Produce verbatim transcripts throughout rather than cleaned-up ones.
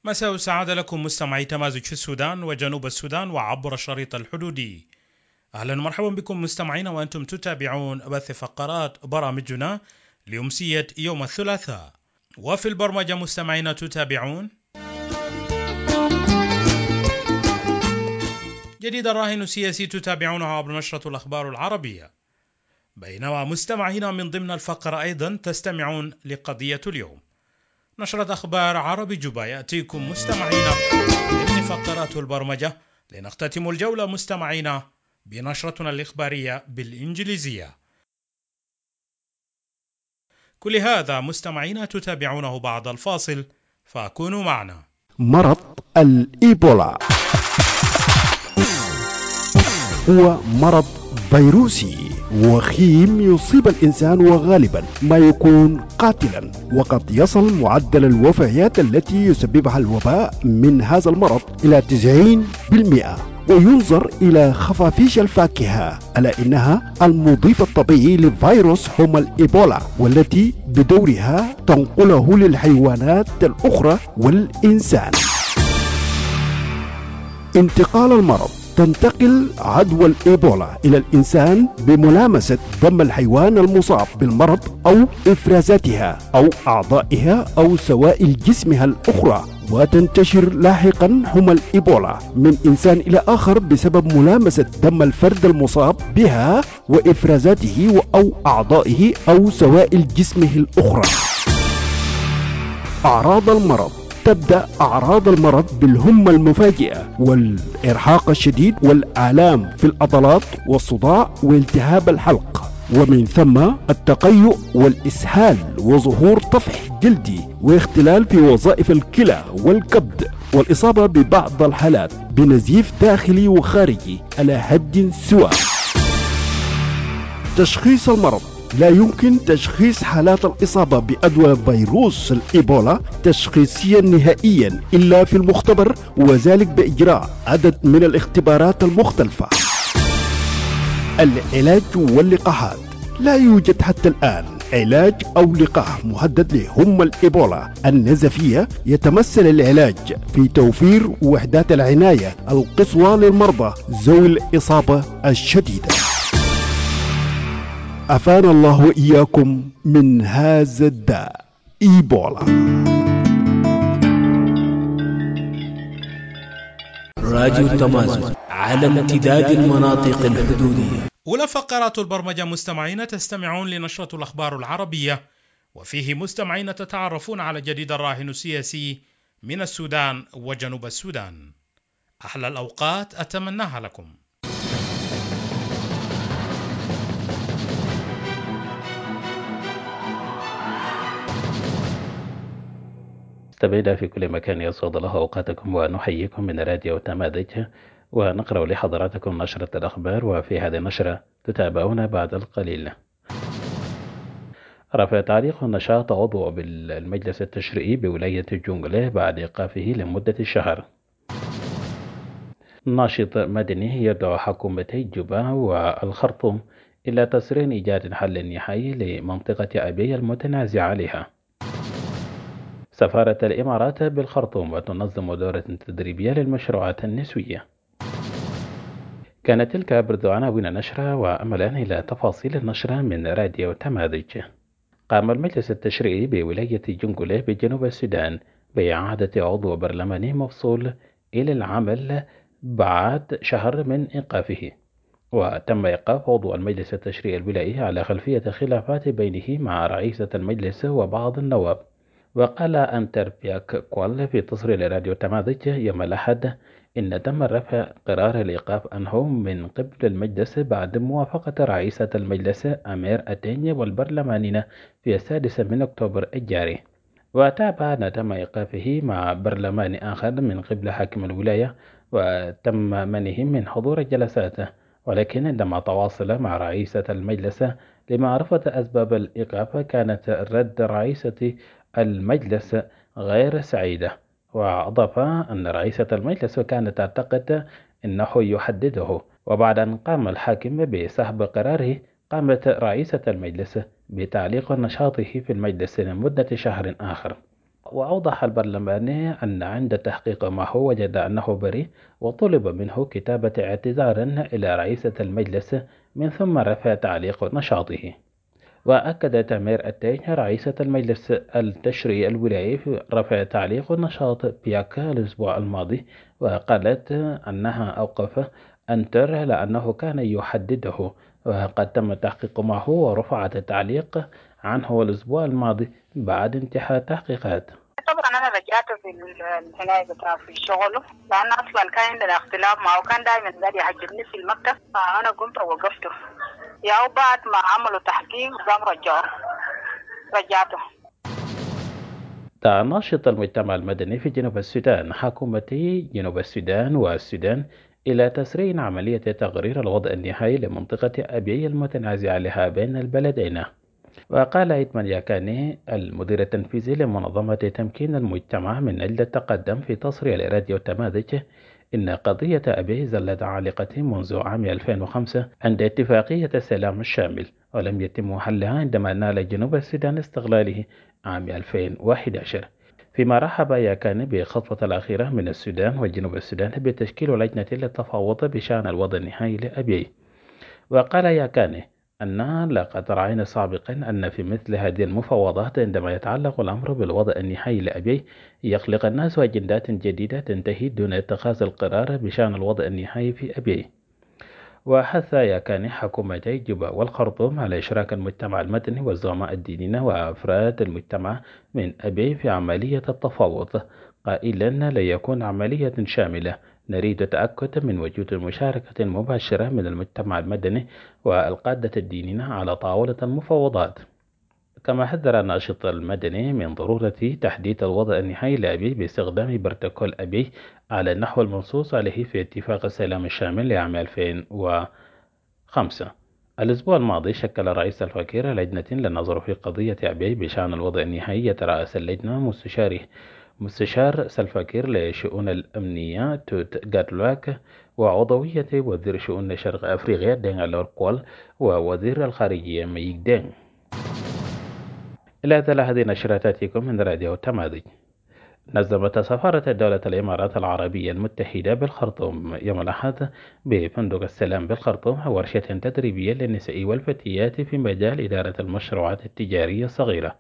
مساء السعادة لكم مستمعي تمازج في السودان وجنوب السودان وعبر الشريط الحدودي. أهلا ومرحبا بكم مستمعينا وأنتم تتابعون بث فقرات برامجنا لأمسية يوم الثلاثاء. وفي البرمجة مستمعينا تتابعون جديد الراهن السياسي تتابعونه عبر نشرة الأخبار العربية، بينما مستمعينا من ضمن الفقرة أيضا تستمعون لقضية اليوم. نشرة أخبار عربي جوبا يأتيكم مستمعينا ضمن فقرات البرمجة، لنختتم الجولة مستمعينا بنشرتنا الإخبارية بالإنجليزية. كل هذا مستمعينا تتابعونه بعد الفاصل، فكونوا معنا. مرض الإيبولا هو مرض فيروسي وخيم يصيب الإنسان، وغالبا ما يكون قاتلا، وقد يصل معدل الوفيات التي يسببها الوباء من هذا المرض إلى تسعين بالمئة. وينظر إلى خفافيش الفاكهة على إنها المضيف الطبيعي لفيروس حمى الإيبولا، والتي بدورها تنقله للحيوانات الأخرى والإنسان. انتقال المرض: تنتقل عدوى الإيبولا إلى الإنسان بملامسة دم الحيوان المصاب بالمرض أو إفرازاتها أو أعضائها أو سوائل جسمها الأخرى، وتنتشر لاحقا حمى الإيبولا من إنسان إلى آخر بسبب ملامسة دم الفرد المصاب بها وإفرازاته أو أعضائه أو سوائل جسمه الأخرى. أعراض المرض: تبدأ أعراض المرض بالهمة المفاجئة والإرهاق الشديد والآلام في العضلات والصداع والتهاب الحلق، ومن ثم التقيؤ والإسهال وظهور طفح جلدي واختلال في وظائف الكلى والكبد، والإصابة ببعض الحالات بنزيف داخلي وخارجي على حد سواء. تشخيص المرض: لا يمكن تشخيص حالات الإصابة بأدوى فيروس الإيبولا تشخيصيا نهائيا إلا في المختبر، وذلك بإجراء عدد من الاختبارات المختلفة. العلاج واللقاحات: لا يوجد حتى الآن علاج أو لقاح محدد لهم الإيبولا النزفية. يتمثل العلاج في توفير وحدات العناية القصوى للمرضى ذوي الإصابة الشديدة. أفانا الله وإياكم من هذا الداء إيبولا. راديو تمازج على امتداد المناطق الحدودية. أولى فقرات البرمجة مستمعين تستمعون لنشرة الأخبار العربية، وفيه مستمعين تتعرفون على جديد الراهن السياسي من السودان وجنوب السودان. أحلى الأوقات أتمناها لكم. مستمعينا في كل مكان يسعد الله أوقاتكم، ونحييكم من راديو تمازج، ونقرأ لحضراتكم نشرة الأخبار. وفي هذه النشرة تتابعون بعد القليل. رفع تعليق نشاط عضو بالمجلس التشريعي بولاية الجونغلي بعد إيقافه لمدة شهر. ناشط مدني يدعو حكومتي جوبا والخرطوم إلى تسريع إيجاد حل نهائي لمنطقة أبي المتنازع عليها. سفارة الإمارات بالخرطوم وتنظم دورة تدريبية للمشروعات النسوية. كانت تلك أبرز عناوين النشرة، وأملا إلى تفاصيل النشرة من راديو تمازج. قام المجلس التشريعي بولاية جنغولي بجنوب السودان بإعادة عضو برلماني مفصول إلى العمل بعد شهر من إيقافه، وتم إيقاف عضو المجلس التشريعي الولائي على خلفية خلافات بينه مع رئيسة المجلس وبعض النواب. وقال أنتر بياك كوال في تصريح لراديو تمازج يوم الأحد إن تم رفع قرار الإيقاف عنه من قبل المجلس بعد موافقة رئيسة المجلس أمير أتيني والبرلمانيين في السادس من أكتوبر الجاري. وتابع أن تم إيقافه مع برلمان آخر من قبل حاكم الولاية، وتم منعه من حضور الجلسات، ولكن عندما تواصل مع رئيسة المجلس لمعرفة أسباب الإيقاف كانت رد رئيسة المجلس غير سعيدة. وأضاف أن رئيسة المجلس كانت تعتقد أنه يحدده، وبعد أن قام الحاكم بسحب قراره قامت رئيسة المجلس بتعليق نشاطه في المجلس لمدة شهر آخر. وأوضح البرلماني أن عند تحقيق معه وجد أنه بريء، وطلب منه كتابة اعتذار إلى رئيسة المجلس من ثم رفع تعليق نشاطه. وأكد تامير التاج رئيسة المجلس التشريعي الولايي في رفع تعليق نشاط بياكا الأسبوع الماضي، وقالت أنها أوقف أنتر لأنه كان يحدده، وقد تم التحقيق معه ورفعت التعليق عنه الأسبوع الماضي بعد انتهاء التحقيقات. طبعا انا رجعته في الحنايه بتاعه في الشغل، لان اصلا كان عندنا اختلاف معه، كان دائما قاعد يعجبني في المكتب، فانا قمت ووقفته. يا بعد ما عملوا تحقيق قام رجعه رجعته. دعا ناشط المجتمع المدني في جنوب السودان حكومتي جنوب السودان والسودان إلى تسريع عملية تقرير الوضع النهائي لمنطقة أبيي المتنازعة لها بين البلدين. وقال إدمان ياكاني المدير التنفيذي لمنظمة تمكين المجتمع من أجل التقدم في تصريح الإرادة والتماذج إن قضية أبي زلت عالقة منذ عام ألفين وخمسة عند اتفاقية السلام الشامل، ولم يتم حلها عندما نال جنوب السودان استقلاله عام ألفين وأحد عشر. فيما رحب ياكاني بخطوة الأخيرة من السودان وجنوب السودان بتشكيل لجنة للتفاوض بشأن الوضع النهائي لأبي. وقال ياكاني أننا لقد رأينا سابقا أن في مثل هذه المفاوضات عندما يتعلق الأمر بالوضع النهائي لأبي يخلق الناس أجندات جديدة تنتهي دون اتخاذ القرار بشأن الوضع النهائي في أبي. وحث ياكاني حكومتي جوبا والخرطوم على إشراك المجتمع المدني والزعماء الدينيين وأفراد المجتمع من أبي في عملية التفاوض، قائلا ليكون عملية شاملة نريد التأكد من وجود مشاركة مباشرة من المجتمع المدني والقادة الدينيين على طاولة المفاوضات. كما حذر الناشط المدني من ضرورة تحديد الوضع النهائي لأبي باستخدام بروتوكول أبي على النحو المنصوص عليه في اتفاق السلام الشامل لعام ألفين وخمسة. الأسبوع الماضي شكل رئيس الفكير لجنة للنظر في قضية أبي بشأن الوضع النهائي، يترأس اللجنة مستشاره مستشار سلفاكير لشؤون الأمنية توت جاتلواك، وعضوية وزير شؤون شرق أفريقيا دين الأورقوال، ووزير الخارجية ميك دين. إلى هذه نشراتكم من راديو تماذج. نظمت سفارة دولة الإمارات العربية المتحدة بالخرطوم يوم الأحد بفندق السلام بالخرطوم ورشة تدريبية للنساء والفتيات في مجال إدارة المشروعات التجارية الصغيرة.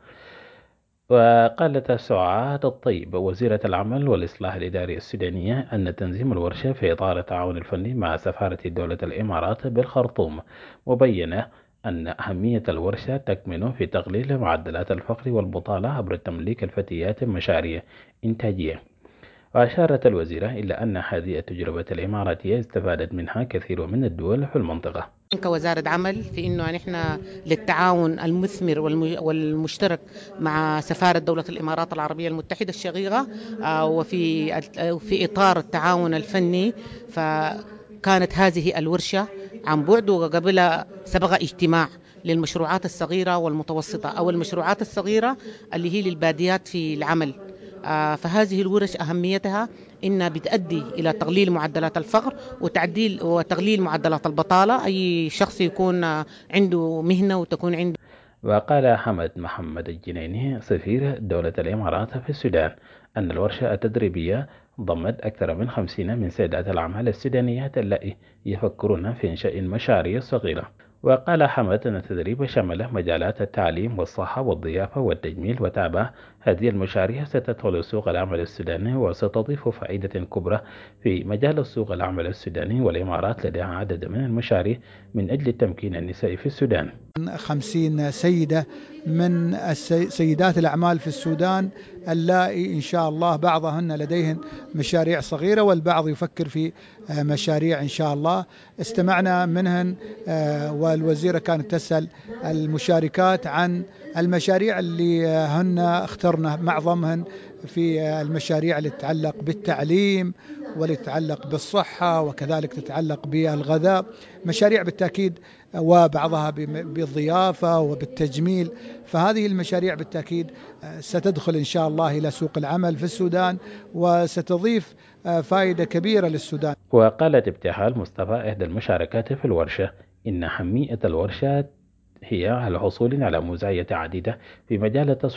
وقالت سعاد الطيب وزيرة العمل والإصلاح الإداري السودانية أن تنظيم الورشة في إطار التعاون الفني مع سفارة دولة الإمارات بالخرطوم، مبينة أن أهمية الورشة تكمن في تقليل معدلات الفقر والبطالة عبر تمليك الفتيات مشاريع إنتاجية. وأشارت الوزيرة إلى أن هذه التجربة الإماراتية استفادت منها كثير من الدول في المنطقة. كوزارة عمل في إنه نحن للتعاون المثمر والمشترك مع سفارة دولة الإمارات العربية المتحدة الشقيقة، وفي في إطار التعاون الفني، فكانت هذه الورشة عن بعد، وقبل سبق اجتماع للمشروعات الصغيرة والمتوسطة أو المشروعات الصغيرة اللي هي للباديات في العمل. فهذه الورش أهميتها إنها بتؤدي إلى تقليل معدلات الفقر وتعديل وتقليل معدلات البطالة، أي شخص يكون عنده مهنة وتكون عنده. وقال حمد محمد الجنيني سفير دولة الإمارات في السودان أن الورشة التدريبية ضمت أكثر من خمسين من سيدات الأعمال السودانيات اللائي يفكرون في إنشاء مشاريع صغيرة. وقال حمد أن التدريب شمل مجالات التعليم والصحة والضيافة والتجميل، وتابع هذه المشاريع ستدخل سوق العمل السوداني وستضيف فائدة كبرى في مجال السوق العمل السوداني، والإمارات لديها عدد من المشاريع من أجل تمكين النساء في السودان. خمسين سيدة من سيدات الأعمال في السودان اللائي إن شاء الله بعضهن لديهن مشاريع صغيرة والبعض يفكر في مشاريع إن شاء الله. استمعنا منهن والوزيرة كانت تسأل المشاركات عن المشاريع اللي هن اخترنا معظمهن في المشاريع اللي تتعلق بالتعليم واللي تتعلق بالصحة وكذلك تتعلق بالغذاء، مشاريع بالتأكيد وبعضها بالضيافة وبالتجميل. فهذه المشاريع بالتأكيد ستدخل إن شاء الله إلى سوق العمل في السودان وستضيف فائدة كبيرة للسودان. وقالت ابتهال مصطفى إحدى المشاركات في الورشة إن أهمية الورشة هي الحصول على مزايا عديدة في مجال التسويق،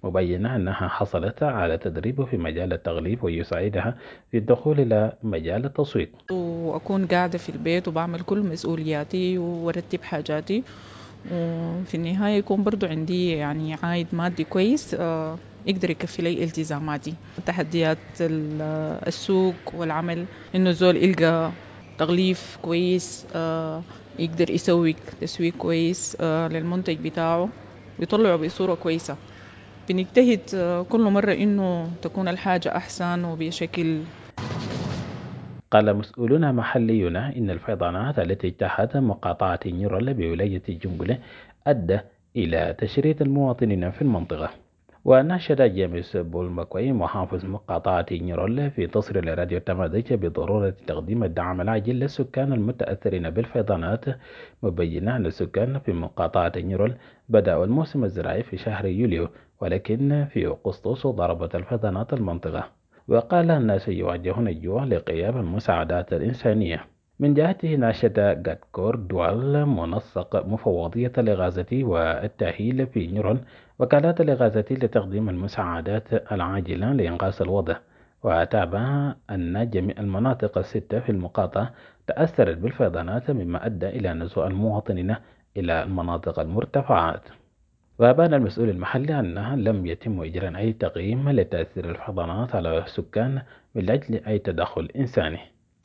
مبينة أنها حصلت على تدريبه في مجال التغليف ويساعدها في الدخول إلى مجال التصويت. وأكون قاعدة في البيت وبعمل كل مسؤولياتي وارتب حاجاتي، وفي النهاية يكون برضو عندي يعني عائد مادي كويس يقدر يكفي لي التزاماتي. تحديات السوق والعمل إنه زول يلقى تغليف كويس يقدر يسوي تسويق كويس للمنتج بتاعه يطلعه بصورة كويسة. بنجتهد كل مرة إنه تكون الحاجة أحسن وبشكل. قال مسؤولون محليون إن الفيضانات التي اجتاحت مقاطعة نيرول بولاية جنجلة أدى إلى تشريد المواطنين في المنطقة. وناشد جيمس بول ماكوي محافظ مقاطعة نيرول في تصريح لراديو تمازيغ بضرورة تقديم الدعم العاجل للسكان المتأثرين بالفيضانات، مبينا أن السكان في مقاطعة نيرول بدأوا الموسم الزراعي في شهر يوليو، ولكن في أغسطس ضربت الفيضانات المنطقة. وقال الناس يواجهون الجوع لغياب المساعدات الإنسانية. من جهته ناشد غادكور دوال منسق مفوضية الإغاثة والتأهيل في نيرول وكالات الإغاثة لتقديم المساعدات العاجلة لإنقاذ الوضع، وتابع أن جميع المناطق الستة في المقاطعة تأثرت بالفيضانات مما أدى إلى نزوح المواطنين إلى المناطق المرتفعات. وأبان المسؤول المحلي أنها لم يتم إجراء أي تقييم لتأثير الفيضانات على السكان من أجل أي تدخل إنساني.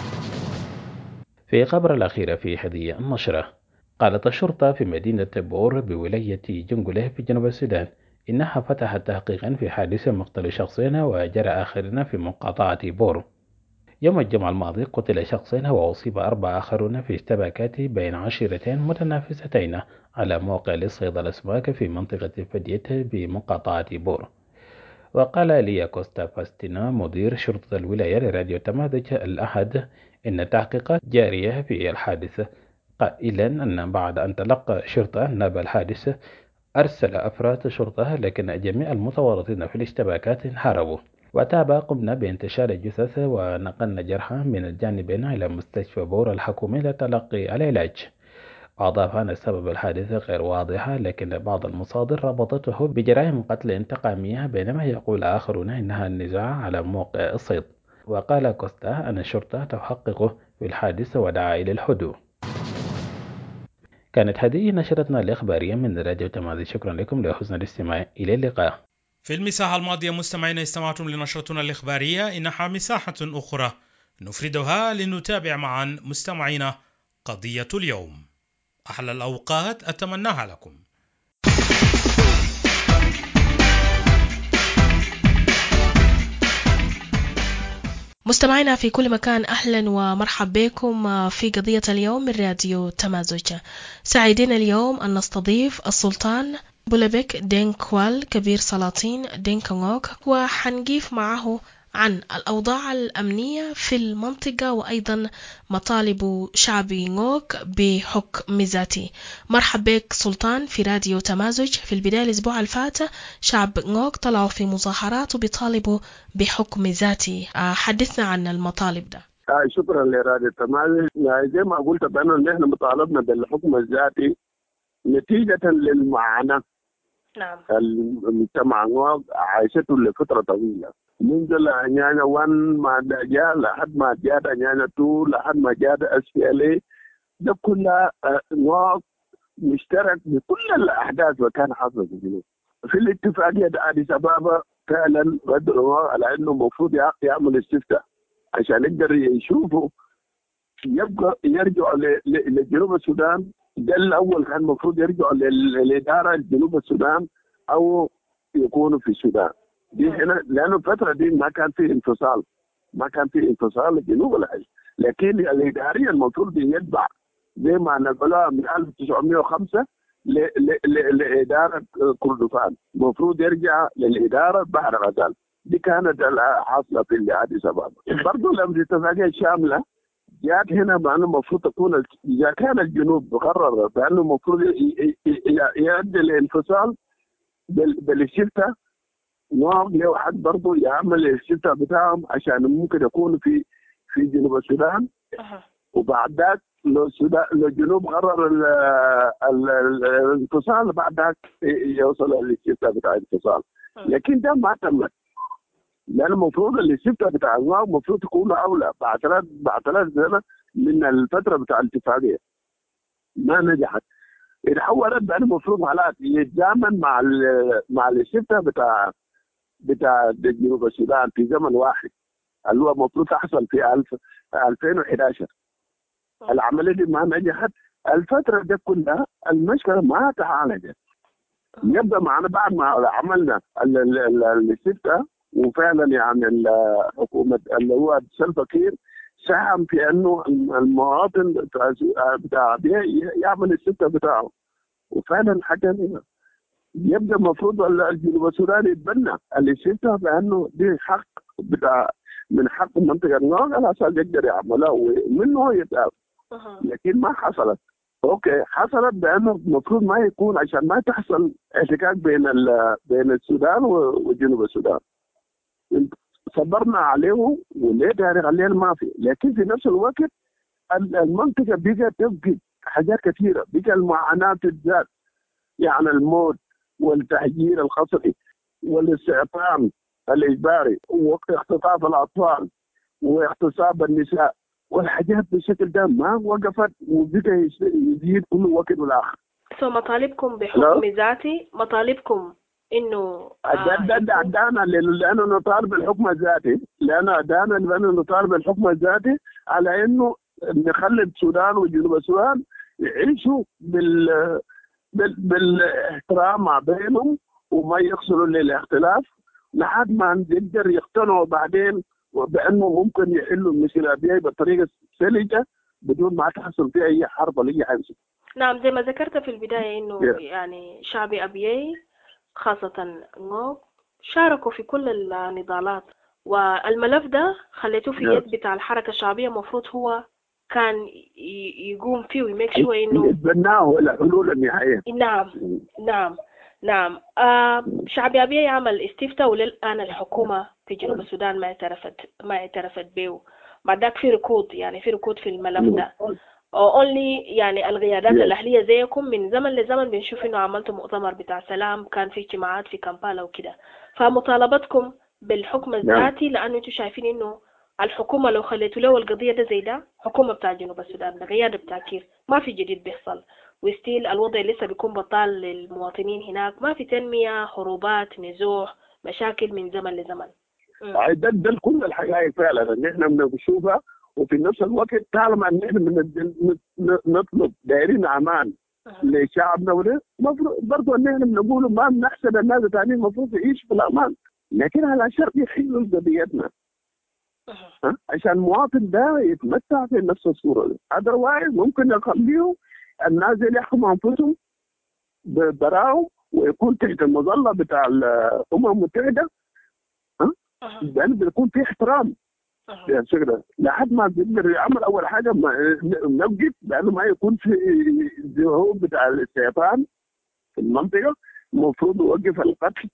في خبر الأخير في هذه النشرة، قالت الشرطة في مدينة بور بولاية جنجلة في جنوب السودان إنها فتحت تحقيقا في حادث مقتل شخصين وجرى آخرين في مقاطعة بور. يوم الجمعة الماضي قتل شخصين وأصيب أربعة آخرون في اشتباكات بين عشيرتين متنافستين على موقع لصيد الأسماك في منطقة فدية بمقاطعة بور. وقال ليا كوستا فاستينا مدير شرطة الولاية لراديو تمازيغ الأحد إن التحقيقات جارية في الحادث، قائلا أن بعد أن تلقى شرطة نبأ الحادث أرسل أفراد شرطة، لكن جميع المتورطين في الاشتباكات انحاربوا. وتابع قمنا بانتشار الجثث ونقلنا جرحى من الجانبين إلى مستشفى بور الحكومي لتلقي العلاج. أضاف أن سبب الحادث غير واضحة، لكن بعض المصادر ربطته بجرائم قتل انتقامية، بينما يقول آخرون إنها النزاع على موقع الصيد. وقال كوستا أن الشرطة تحقق في الحادث ودعا إلى الهدوء. كانت هذه نشرتنا الإخبارية من راديو تمازيغ. شكرا لكم لحسن الاستماع. إلى اللقاء. في المساحة الماضية مستمعين استمعتم لنشرتنا الإخبارية، إنها مساحة أخرى نفردها لنتابع معا مستمعينا قضية اليوم. أحلى الأوقات أتمناها لكم. مستمعينا في كل مكان، أهلا ومرحب بكم في قضية اليوم من راديو تمازيغ. سعيدين اليوم أن نستضيف السلطان بولبك دينكوال كبير سلاطين دينكونغوك، وحنقيف معه عن الأوضاع الأمنية في المنطقة وأيضا مطالب شعب نغوك بحكم ذاتي. مرحب بك سلطان في راديو تمازيغ. في البداية الأسبوع الفات شعب نغوك طلعوا في مظاهرات وبيطالبوا بحكم ذاتي، حدثنا عن المطالب ده. آه شكرا لراديو تمازيغ. زي ما قلت بأنه نحن مطالبنا بالحكم الذاتي نتيجة للمعاناة نعم المجتمع نغوك عايشته لفترة طويلة، منذ العنيانة وان ما جاء لحد ما جاء عنيانة تو لحد ما جاء أسفلي، ده كله نغوك مشترك بكل الأحداث وكان حصل في الجنوب. في الاتفاقية أديس أبابا فعلا ردوا على إنه المفروض يعمل استفتاء عشان يقدر يشوفوا يبقى يرجعوا لجنوب السودان. ده الأول كان المفروض يرجعوا للإدارة جنوب السودان أو يكونوا في السودان. دي هنا لأنه الفترة دي ما كان في انفصال، ما كان في انفصال لجنوب العيش، لكن الإدارية المفروض يتبع زي ما نقولها من ألف وتسعمائة وخمسة لإدارة كردفان، المفروض يرجع للإدارة بحر غزال. دي كانت الحاصلة في أديس أبابا. برضو لما الاتفاقية شاملة جاءت هنا بأنه المفروض تكون، إذا كان الجنوب قرر بأنه المفروض يؤدي الانفصال بالاستفتاء، نوع واحد برضو يعمل الاستفتاء بتاعهم عشان ممكن يكون في في جنوب السودان. وبعد ذاك لو السودان لو الجنوب قرر الانفصال بعد ذاك يوصل للاستفتاء بتاع الانفصال. لكن ده ما تمت، لأن المفروض اللي الشفتة بتاع النار المفروض تكون أولى بعد ثلاث بعد ثلاث سنة من الفترة بتاع الاتفاقية ما نجحت. اتحولت بأن المفروض حالات يتزامن مع ال مع الشفتة بتاع بتاع جنوب السودان في زمن واحد اللي هو المفروض تحصل في ألفين وأحد عشر. العملية دي ما نجحت. الفترة دي كلها المشكلة ما تعالجت. يبدأ معنا بعد ما عملنا الستة وفعلا يعني الحكومة اللي هو سلفا كير ساهم في انه المواطن بتاع يعمل الستة بتاعه وفعلا حاجة هنا. يبدأ المفروض الجنوب السوداني يتبنى الستة بانه دي حق بتاع من حق المنطقة النار على اساس يقدر يعملها ومنه يتعب. لكن ما حصلت. اوكي حصلت بانه المفروض ما يكون عشان ما تحصل احتكاك بين بين السودان وجنوب السودان. صبرنا عليه وليه يعني خلينا ما في، لكن في نفس الوقت المنطقه بقى تفقد حاجات كثيره، بقى المعاناه تزداد، يعني الموت والتهجير القسري والاستعطام الاجباري واختطاف الاطفال واغتصاب النساء والحاجات بالشكل ده ما وقفت وبقى يزيد كل وقت والاخر. سو مطالبكم بحكم ذاتي، مطالبكم انه ده دانا لانه نطالب بالحكم الذاتي، لانه دانا لانه نطالب بالحكم الذاتي على انه نخلي السودان وجنوب السودان يعيشوا بال بال بالاحترام ما بينهم وما يقصروا للاختلاف لحد ما يقدر يقتنعوا بعدين بانه ممكن يحلوا المشكله دي بطريقه سلجه بدون ما تحصل فيها اي حرب ولا اي حاجه. نعم زي ما ذكرت في البدايه انه yeah. يعني شعب ابيي خاصة نوب شاركوا في كل النضالات، والملف ده خليته في يد بتاع الحركة الشعبية. مفروض هو كان يقوم فيه ويميك شو انه يتبناه الحلول النهائية. نعم نعم نعم. آه شعبي أبيه يعمل استفتاء وللآن الحكومة في جنوب السودان ما اعترفت ما اعترفت به. بعد ذاك في ركود، يعني في ركود في الملف ده. اونلي يعني القيادات yeah. الاهليه زيكم من زمن لزمن بنشوف انه عملتوا مؤتمر بتاع سلام، كان في اجتماعات في كامبالا وكده. فمطالبتكم بالحكم الذاتي yeah. لانه انتم شايفين انه الحكومه لو خليتوا له القضيه ده زي ده، حكومه بتاع جنوب السودان القياده بتاع كير ما في جديد بيحصل، وستيل الوضع لسه بيكون بطال للمواطنين هناك، ما في تنميه، حروبات، نزوح، مشاكل من زمن لزمن. ده ده كل الحقائق فعلا ان احنا بنشوفها. وفي نفس الوقت طالما ان احنا نطلب دايرين امان لشعبنا وده برضه ان احنا بنقول ما بنحسن الناس الثانيين المفروض يعيش في الامان، لكن على شرط يحلوا قضيتنا عشان المواطن ده يتمتع في نفس الصوره دي. اذروايز ممكن نخليهم الناس اللي يحكموا انفسهم براهم ويكون تحت المظله بتاع الامم المتحده، ها لان بيكون في احترام يعني كده لحد ما بيقدر يعمل. اول حاجه نوقف لانه ما يكون في ذهوب بتاع الاستيطان في المنطقه. المفروض يوقف القتل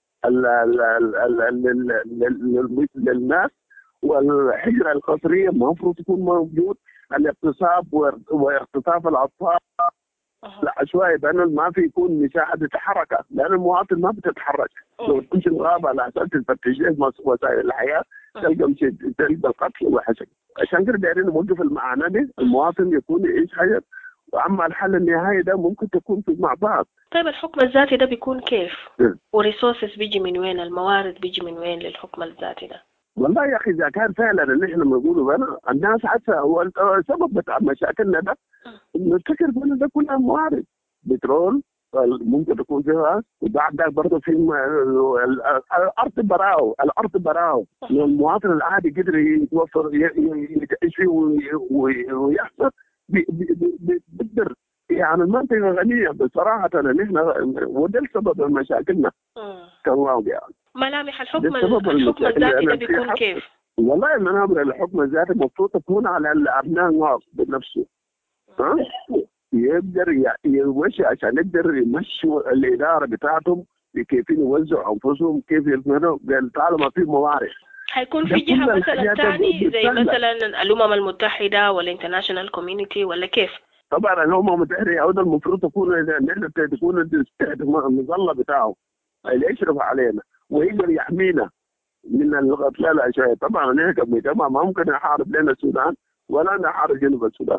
للناس والحجره القسريه المفروض تكون موجود، الاغتصاب واغتصاب الاطفال العشوائي بانه ما في يكون مساحه حركه، لان المواطن ما بتتحرك. لو تمشي الغابه على اساس تفتش وسائل الحياه تلقى تلقى القتل وحشك. عشان كده دايرين نوقف المعاناه دي، المواطن يكون يعيش حياه، واما الحل النهائي ده ممكن تكون في مع بعض. طيب الحكم الذاتي ده بيكون كيف؟ وريسورسز بيجي من وين؟ الموارد بيجي من وين للحكم الذاتي ده؟ والله يا اخي اذا كان فعلا اللي احنا بنقوله هنا الناس حتى هو السبب بتاع مشاكلنا ده نفتكر انه ده كلها موارد بترول ممكن تكون فيها، وبعد ذلك برضه في الارض براو الارض براو المواطن العادي قدر يتوفر يعيش فيه ويحصل بيقدر. يعني المنطقه غنيه بصراحه ان احنا وده السبب مشاكلنا كواو يعني. ملامح الحكم الحكم الذاتي ده بيكون كيف؟ والله المنابر الحكم الذاتي المفروض تكون على الابناء الناس بنفسه، ها يقدر يمشي عشان يقدر يمشوا الاداره بتاعتهم كيف يوزعوا انفسهم، كيف يعملوا طالما في موارد. حيكون في جهه مثلا ثاني زي مثلا الامم المتحده ولا انترناشونال كوميونتي ولا كيف؟ طبعا الامم المتحده يعود المفروض تكون ان احنا تكون المظله بتاعه اللي يشرف علينا، ويقدر يحمينا من القتلى الاشياء. طبعا نحن كمجتمع ما ممكن نحارب لنا السودان ولا نحارب جنوب السودان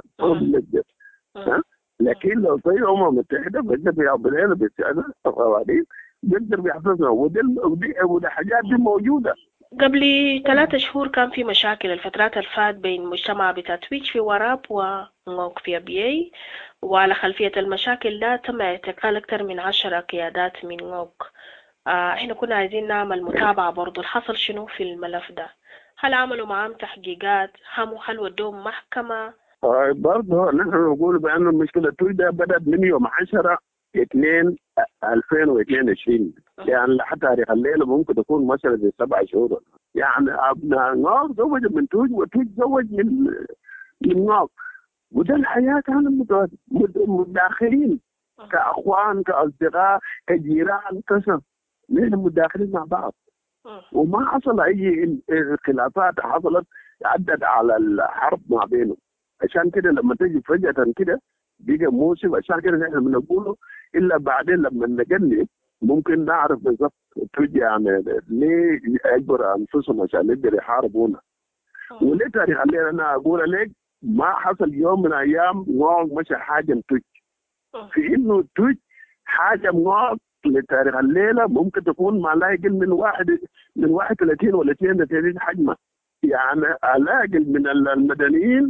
ها؟ لكن لو في الامم المتحده بقدر بيعمل لنا بالسياسه القوانين بيقدر بيحفظنا، ودي ودي حاجات دي موجوده. قبل ثلاثة شهور كان في مشاكل الفترات الفات بين مجتمع بتاع تويتش في وراب ونغوك في أبيي، وعلى خلفية المشاكل ده تم اعتقال أكثر من عشرة قيادات من غوك. آه احنا كنا عايزين نعمل متابعة برضو، الحصل شنو في الملف ده؟ هل عملوا معهم تحقيقات؟ هم هل ودوهم محكمة؟ آه برضه نحن نقول بأن المشكلة تويتش ده بدأت من يوم عشرة اثنين ألفين واثنين وعشرين، يعني لحد تاريخ الليلة ممكن تكون مثلا زي سبع شهور. يعني ابناء نغوك زوج من تويتش وتويتش زوج من من نغوك، وده الحياة كانوا متداخلين كأخوان كأصدقاء كجيران كسر، نحن متداخلين مع بعض وما حصل أي خلافات حصلت عدت على الحرب ما بينهم. عشان كده لما تجي فجأة كده بيجي موسم، عشان كده نحن بنقوله إلا بعدين لما نجنب ممكن نعرف بالضبط تجي يعني ليه يجبر أنفسهم عشان يقدر يحاربونا. وليه تاريخ الليل أنا أقول لك ما حصل يوم من أيام نغوك مش حاجة تويتش، في إنه تويتش حاجة نغوك لتاريخ الليلة ممكن تكون ما لا يقل من واحد من واحد وثلاثين ولا اثنين وثلاثين حجمه، يعني لا يقل من المدنيين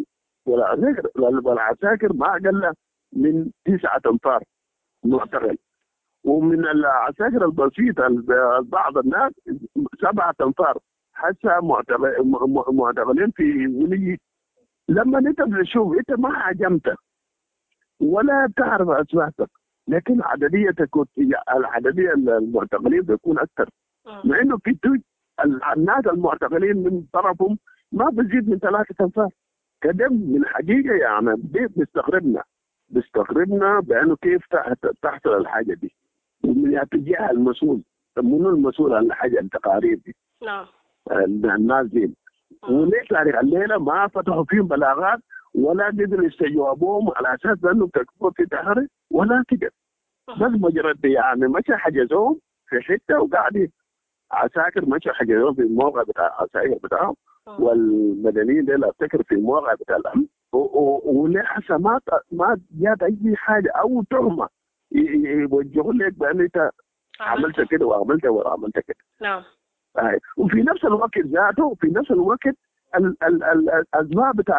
والعساكر ما أقل من تسعة أنفار معتقل، ومن العساكر البسيطة بعض الناس سبعة أنفار حتى معتقلين في ولي. لما انت بتشوف انت ما هاجمت ولا تعرف اسبابك، لكن عدديتك العدديه المعتقلين بيكون اكثر، مع انه في تويتش الناس المعتقلين من طرفهم ما بيزيد من ثلاثه انفار. كده من الحقيقه يعني بيستغربنا بيستغربنا بانه كيف تحصل الحاجه دي، ومن الجهه المسؤول منو المسؤول عن الحاجه التقارير دي؟ نعم الناس دي. وليه تاريخ الليله ما فتحوا فيهم بلاغات ولا قدروا يستجوابوهم على اساس انهم تكفوا في تحري ولا كده، بس مجرد يعني مشى حجزوهم في حته وقاعدين عساكر مشى حجزوهم في الموقع بتاع العساكر بتاعهم، والمدنيين دول افتكر في الموقع بتاع الامن، ولسه ما ما جات اي حاجه او تهمه يوجهوا لك بان انت عملت كده وعملت وعملت كده. نعم. وفي نفس الوقت ذاته في نفس الوقت الاسباب بتاع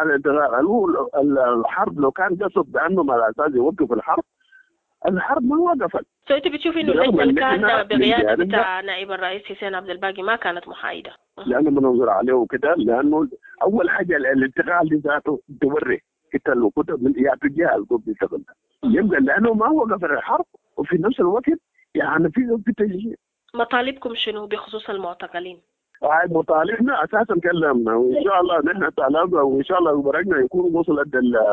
الحرب لو كان قصد بانهم على اساس يوقفوا الحرب، الحرب ما وقفت. سو انت بتشوف انه اللجنه اللي كانت بقياده بتاع نائب الرئيس حسين عبد الباقي ما كانت محايده؟ لانه بننظر عليه وكده، لانه اول حاجه الانتقال دي ذاته توري انت لو كنت من اتجاه القبض يشتغل يبقى لانه ما وقف الحرب، وفي نفس الوقت يعني في في تشجيع. مطالبكم شنو بخصوص المعتقلين؟ هاي مطالبنا اساسا كلمنا، وان شاء الله نحن طالبنا، وان شاء الله ورقنا يكون وصلت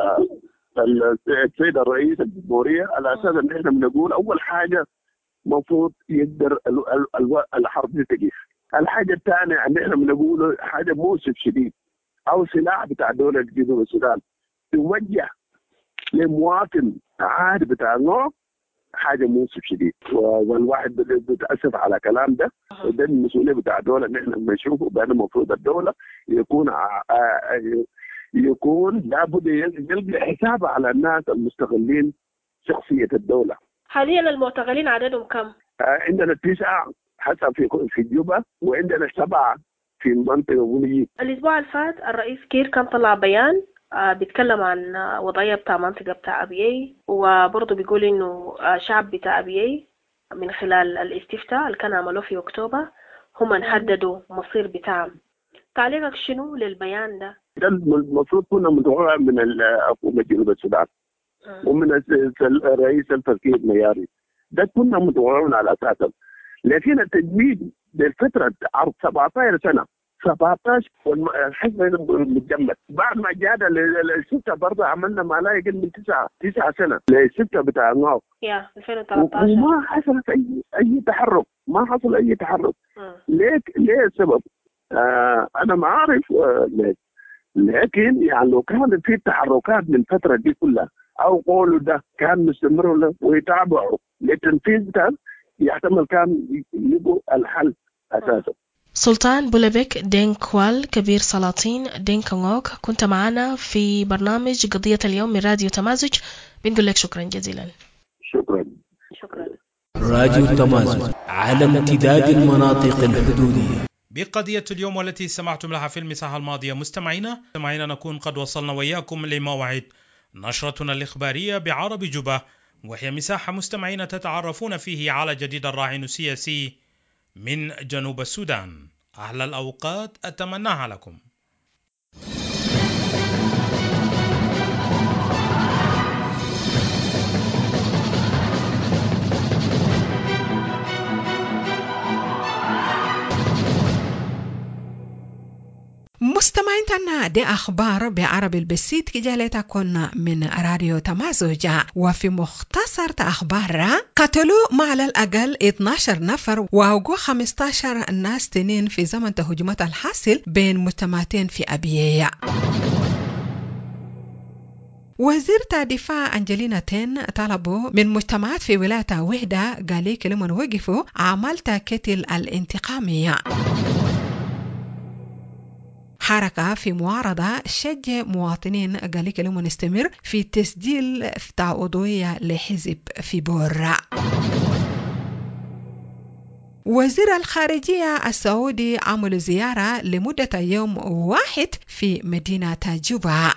السيد الرئيس الجمهوريه على اساس ان احنا بنقول اول حاجه المفروض يقدر الحرب دي تقف. الحاجه الثانيه ان احنا بنقول حاجه موسف شديد او سلاح بتاع دوله جنوب السودان توجه لمواطن عادي بتاع نوع حاجه موسف شديد، والواحد بيتاسف على كلام ده، وده المسؤوليه بتاع الدوله ان احنا بنشوفه بان المفروض الدوله يكون يكون لابد يلقي حساب على الناس المستغلين شخصيه الدوله. حاليا المعتقلين عددهم كم؟ عندنا تسعه حسب في في جوبا، وعندنا سبعه في منطقه ولي. الاسبوع اللي فات الرئيس كير كان طلع بيان آه بيتكلم عن وضعية بتاع منطقة بتاع أبيي، وبرضه بيقول إنه آه شعب بتاع أبيي من خلال الاستفتاء اللي كان عملوه في أكتوبر هم حددوا مصير بتاعهم. تعليقك شنو للبيان ده؟ ده المفروض كنا متوقع من حكومة جنوب السودان ومن الرئيس الفقيه مياري، ده كنا متوقعين على أساسه، لكن التجميد للفترة عرض سبعة عشر سنة سبعة عشر والحزب متجمد، بعد ما جاد الستة برضه عملنا ما لا يقل من تسعة تسعة سنة للستة بتاع نغوك يا ألفين وثلاثة عشر، وما حصلت أي أي تحرك، ما حصل أي تحرك. ليه ليه السبب؟ آه أنا ما أعرف آه ليه، لكن يعني لو كان في تحركات من الفترة دي كلها أو قولوا ده كان مستمر له ويتابعوا لتنفيذ ده، يحتمل كان يجوا الحل أساسا. سلطان بولبك دينكوال كبير سلاطين دينكونغوك، كنت معنا في برنامج قضية اليوم من راديو تمازج. بنقول لك شكرا جزيلا. شكرا. شكرا. راديو تمازج على امتداد المناطق الحدودية. بقضية اليوم والتي سمعتم لها في المساحة الماضية مستمعينا مستمعينا نكون قد وصلنا وإياكم لموعد نشرتنا الإخبارية بعرب جوبا، وهي مساحة مستمعين تتعرفون فيه على جديد الراهن السياسي من جنوب السودان. أحلى الأوقات أتمناها لكم. مستمعين تنا دي أخبار بعربي البسيط كجالتا كنا من راديو تمازوجا. وفي مختصر أخبار قتلوا مع الأقل اثناشر نفر ووقوا خمسة عشر ناس تنين في زمن تهجمات الحاصل بين مجتمعاتين في أبيية. وزيرة الدفاع أنجلينا تين طلبوا من مجتمعات في ولاية وحدة قالي كلمة وقفوا عملت كتل الانتقامية. حركة في معارضة شجع مواطنين قال كلمة نستمر في تسجيل بتاع عضوية لحزب في بورا. وزير الخارجية السعودي عمل زيارة لمدة يوم واحد في مدينة جوبا.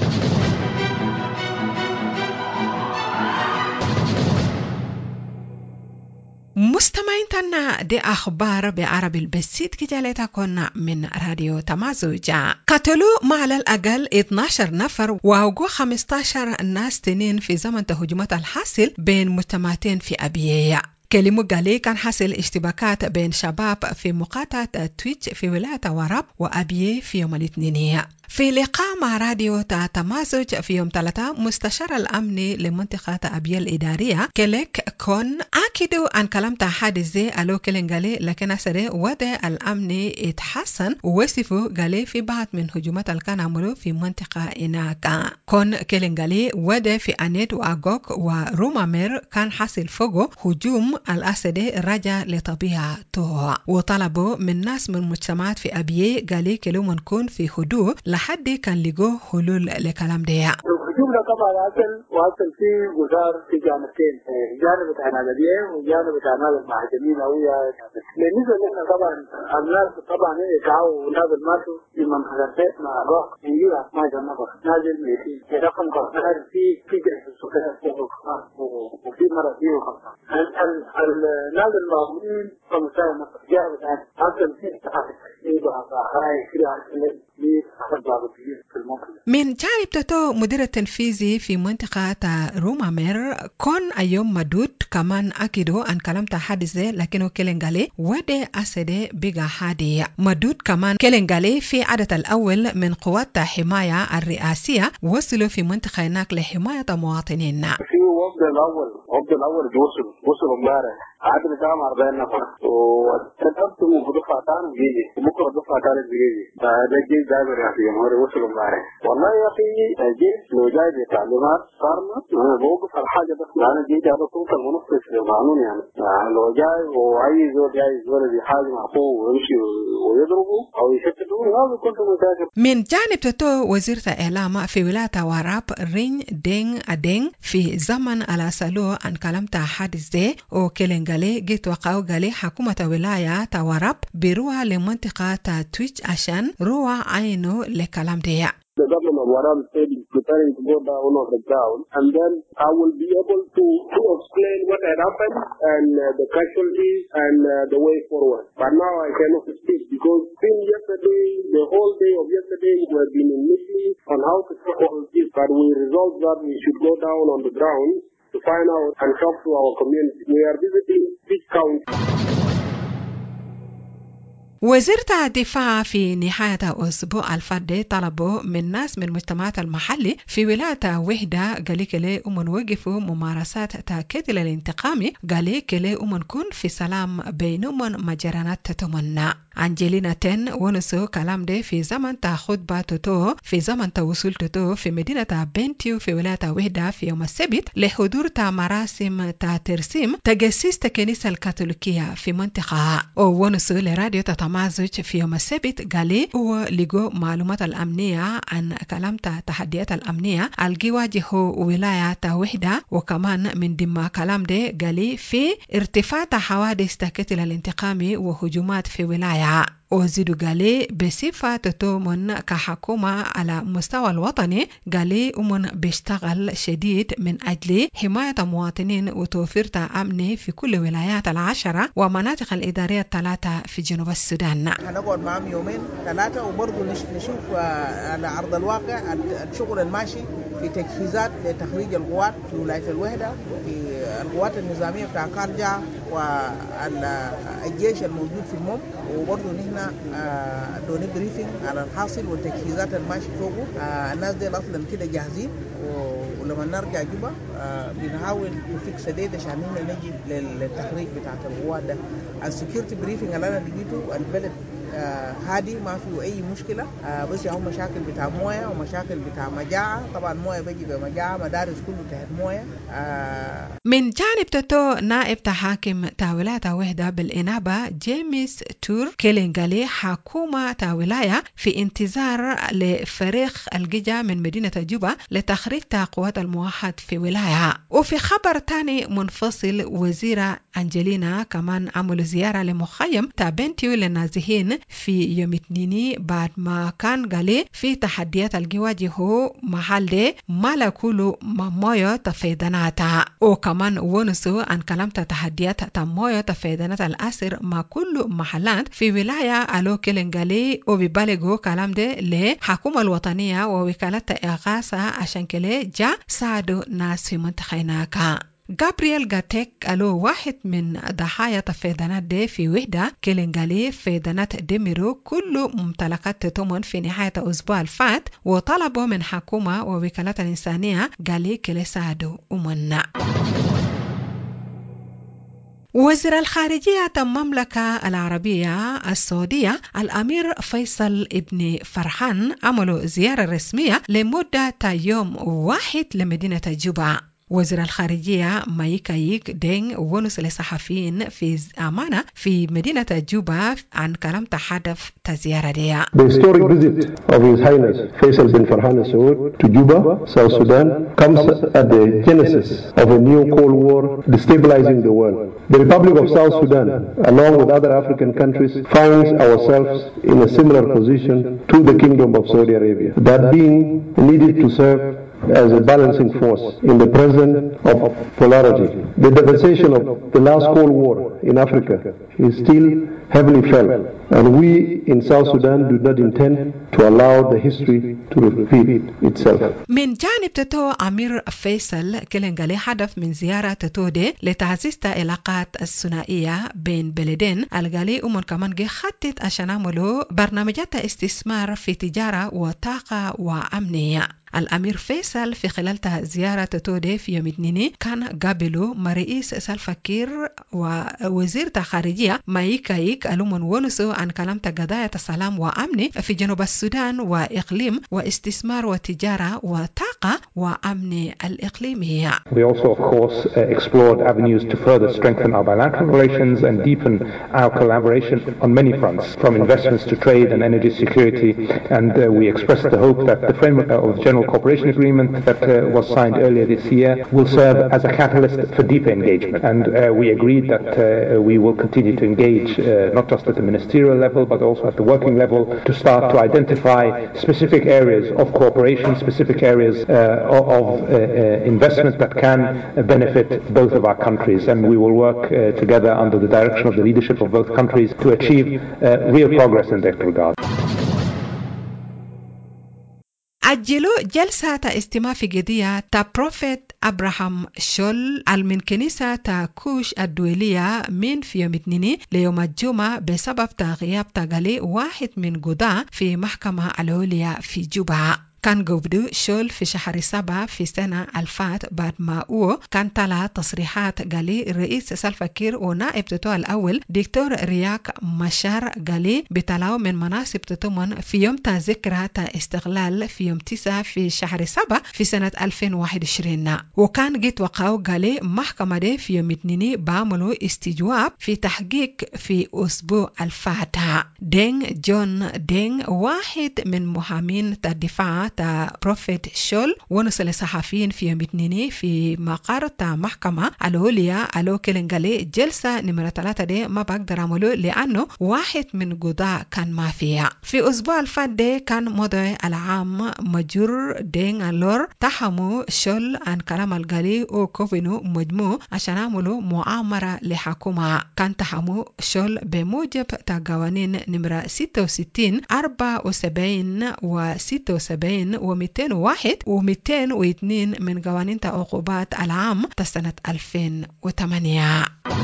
مستمعين تنا دي أخبار بعربي البسيط كجالتا كنا من راديو تمازوجا. قتلوا مع الأقل اثناشر نفر ووقوا خمسة عشر ناس تنين في زمن تهجمات الحاصل بين مجتمعاتين في أبيية. كلمة قالي كان حصل اشتباكات بين شباب في مقاطعة تويتش في ولاية وراب وأبيي في يوم الاثنين. في لقاء مع راديو تمازج في يوم ثلاثة مستشار الأمن لمنطقة أبيي الإدارية كليك كون أكدوا أن كلام حادث زي ألو كلين قالي لكن أسري وده الأمن يتحسن ووصفوا قالي في بعض من هجومات اللي كان عملوا في منطقة هناك. كون كلين قالي وده في أنيد وأغوك ورومامير كان حاصل فوقه هجوم الأسد رجع لطبيعته، وطلبوا من ناس من مجتمعات في أبيي قالي كلهم نكون في هدوء لحد كان لقوه حلول لكلام ده. الهجوم ده طبعا واصل واصل في وزار في جانبين، جانب بتاع الأبيي وجانب بتاع الناس المهاجمين أو يا بالنسبة لنا طبعا الناس طبعا يقعوا وناس الماتوا في منطقة مع روح يجيها ما جنبه نازل ميتين رقم قصير في في جهة السكان وفي مرض فيه وخمسة الناس المعمولين خمسة نفر جانب بتاع أصل في تعرف يبقى هاي كده من جانب تاتو مدير التنفيذي في منطقة رومامير كون أيوم مدود كمان أكدوا أن كلام حادثة لكنه كلنغالي ودي أسدي بيغا حادي. مدود كمان كلنغالي في عدد الأول من قوات حماية الرئاسية وصلوا في منطقة هناك لحماية مواطنين. في وفد الأول وفد الأول وصل وصل امبارح عدد كام أربعين نفر وتنفذوا من دفعة ثانية جيجي بكرة دفعة ثالث جيجي هذا الجيش جابر يا أخي هو وصل امبارح والله يا أخي الجيش لو جاي بتعليمات صارمة أنا بوقف الحاجة بس لأن الجيش هذا صوت المنفذ للقانون يعني لو جاي وأي زول جاي زول بحاجة معقول ويمشي ويضربه أو يشتتوه هذا كله مشاكل. من جانب تاتو وزيرة الإعلام في ولاية وراب رين دين أدين في زمن على سالو أن كلمت حادث ده وكلنغالي جيت وقعوا قالي حكومة ولاية توراب بروها لمنطقة تويتش عشان روى عينه لكلام ده. The government of Warab State is preparing to go down on the ground, and then I will be able to, to explain what had happened and uh, the casualties and uh, the way forward. But now I cannot speak because since yesterday, the whole day of yesterday, we have been in meeting on how to tackle this. But we resolved that we should go down on the ground to find out and talk to our community. We are visiting six counties. وزيرة الدفاع في نهاية أسبوع الفرد طلبوا من ناس من المجتمعات المحلي في ولاية وحدة قالي كلي أمن وقفوا ممارسات تأكيد الانتقام قالي كلي أمن كون في سلام بينهم مجرانات تتمنى. أنجلينا تن ونسو كلام ده في زمن تخطبة توتو في زمن توصل توتو في مدينة بنتيو في ولاية وحدة في يوم السبت لحضور مراسم ترسيم تجسيس الكنيسة الكاثوليكية في منطقة ونسو لراديو تتمنى تمازج في يوم السبت قالي هو لقوا معلومات الأمنية عن كلامة تحديات الأمنية اللي واجهوا ولاية وحدة، وكمان من ضمن كلام ده قالي في ارتفاع حوادث تقتل الانتقامي وهجومات في ولاية. وزيدو قالي بصفة تومن كحكومة على مستوى الوطني قالي أمن بيشتغل شديد من أجل حماية المواطنين وتوفير أمن في كل ولايات العشرة ومناطق الإدارية الثلاثة في جنوب السودان. هنقعد معهم يومين ثلاثة وبرضو نشوف على عرض الواقع الشغل الماشي في تجهيزات لتخريج القوات في ولاية الوحدة، في القوات النظامية بتاع كارجا والجيش الموجود في الموم، وبرضو نحن دوني بريفنج على الحاصل والتجهيزات الماشي فوقه. الناس دي اصلا كده جاهزين، ولما نرجع جوبا بنحاول نفك سديد عشان نحن نجي للتخريج بتاعت القوات ده. السكيورتي بريفنج اللي انا لقيته البلد هادي ما فيه اي مشكله، بس هم مشاكل بتاع مويه ومشاكل بتاع مجاعه. طبعا مويه بيجي بمجاعه، مدارس كله تحت مويه. من جانب تتو نائب تحاكم تاولاة وحدة بالإنابة جيمس تور كيلينغالي حكومة تاولاية في انتظار لفريق الجيجا من مدينة جوبا لتخريج قوات الموحد في ولاية. وفي خبر تاني منفصل، وزيرة أنجلينا كمان عملوا زيارة لمخيم تابنتيو للنازحين في يوم اثنين بعد ما كان قالي في تحديات الجواجه محل دي مالا كله موية تفيدناتا. وكمان ونسوا عن كلام تحديات تموية تفيدنات الأسر ما كل محلات في ولاية ألو كيلينغالي، وبيبالغوا كلام ده لحكومة الوطنية ووكالة إغاثة عشان كله جا ساعدوا ناس في منطقة. غابرييل غاتيك ألو واحد من ضحايا تفيدانات دي في وحدة كيلينغالي فيدانات ديميرو كل ممتلكات تتمن في نهاية أسبوع الفات، وطلبوا من حكومة ووكالات الإنسانية قالي كلي ساعدوا أمنا. وزير الخارجية المملكة العربية السعودية الأمير فيصل ابن فرحان عملوا زيارة رسمية لمدة يوم واحد لمدينة جوبا. وزير الخارجية مايكايك دين ونس لصحفيين في أمانة في مدينة جوبا عن كلام تحدث تزيارة دي. The historic visit of His Highness Faisal bin Farhan Al Saud to Juba, South Sudan, comes at the genesis of a new Cold War destabilizing the world. The Republic of South Sudan, along with other African countries, finds ourselves in a similar position to the Kingdom of Saudi Arabia, that being needed to serve as a balancing force in the present of polarity. The devastation of the last Cold War in Africa is still heavily felt, and we in South Sudan do not intend to allow the history to repeat itself. من جانب تتو أمير فيصل كيلينغالي هدف من زيارة تتو دي لتعزيز العلاقات الثنائية بين بلدين الغالي أمون كمان جي خطت عشان عملوا برنامجات استثمار في تجارة وطاقة وأمنية. الأمير فيصل في خلال زيارة تودي في يوم اثنين كان قابلوا مع رئيس سلفا كير ووزير خارجية مايكايك ألومن ونسوا عن كلام قضايا السلام وأمن في جنوب السودان وإقليم واستثمار وتجارة وطاقة وأمن الإقليمية. We also of course uh, explored avenues to further strengthen our bilateral relations and deepen our collaboration on many fronts, from investments to trade and energy security, and uh, we expressed the hope that the framework of the General Cooperation Agreement that uh, was signed earlier this year will serve as a catalyst for deeper engagement. And uh, we agreed that uh, we will continue to engage uh, not just at the ministerial level but also at the working level to start to identify specific areas of cooperation, specific areas uh, of, of uh, uh, investment that can benefit both of our countries. And we will work uh, together under the direction of the leadership of both countries to achieve uh, real progress in that regard. أجلوا جلسة استماع في قضية تا بروفيت أبراهام شول من كنيسة تا كوش الدولية من في يوم اثنين ليوم الجمعة بسبب غياب تغلي واحد من قضاة في محكمة العليا في جوبا. كان قبضو شول في شهر سبعة في سنة الفات بعد ما هو كان طلع تصريحات قالي رئيس سلفا كير ونائب تتو الأول دكتور رياك مشار قالي بتلاو من مناصب تتمن في يوم ذكرى استغلال في يوم تسعة في شهر سبعة في سنة ألفين وواحد وعشرين. وكان جيت وقاو قالي محكمة دي في يوم اثنين بعملوا استجواب في تحقيق في أسبوع الفاتحة. دين جون دين واحد من محامين الدفاع تا بروفيت شول ونسل صحفيين في يوم اثنين في مقر تا محكمة العليا الو كلنجالي جلسة نمرة ثلاثة دي ما بقدر عملوا لأنه واحد من قضاء كان ما فيها. في أسبوع الفات دي كان مدعي العام مجور دين اللور تحمو شول عن كلام القالي وكوفينو مجموع عشان عملوا مؤامرة لحكومة. كان تحمو شول بموجب تا قوانين نمرة ستة وستين أربعة وسبعين و ستة وسبعين و مئتين وواحد و مئتين واثنين من قوانين تا عقوبات العام تا سنة ألفين وثمانية.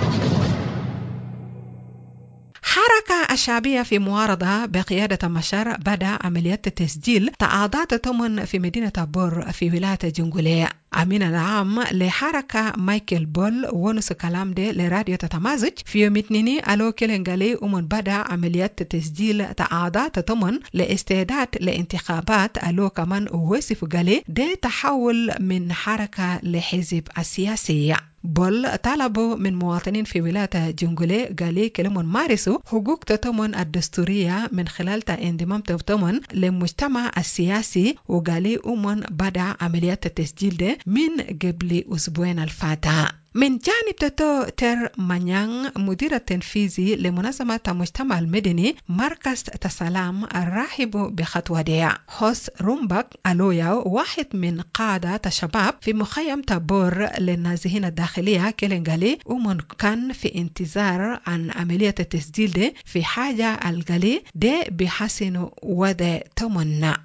حركة الشعبية في معارضة بقيادة مشار بدأ عمليات تسجيل تعاضات تمن في مدينة بور في ولاية جنجولية. أمين العام لحركة مايكل بول ونس كلام دي لراديو تتمازج في يوم اثنين ألو كيلنغالي ومن بدأ عمليات تسجيل تعاضات تمن لاستعداد لانتخابات ألو كمان وصف قالي دي تحول من حركة لحزب السياسي. بول طلبوا من مواطنين في ولاية جنجولي قالي كلمون مارسوا حقوق تتمن الدستورية من خلال انضمام تتمن للمجتمع السياسي وقالي أمن بدأ عمليات التسجيل ده من قبل أسبوعين الفاتحة. من جانب تتو تر مانيان مدير التنفيذي لمنظمة المجتمع المدني مركز تسلام الراحب بخطوة دي. هوس رومبك ألويا واحد من قادة الشباب في مخيم تابور للنازحين الداخلية كيلنغالي ومن كان في انتظار عن عملية التسجيل دي في حاجة الغالي دي بحسن وده تمنى.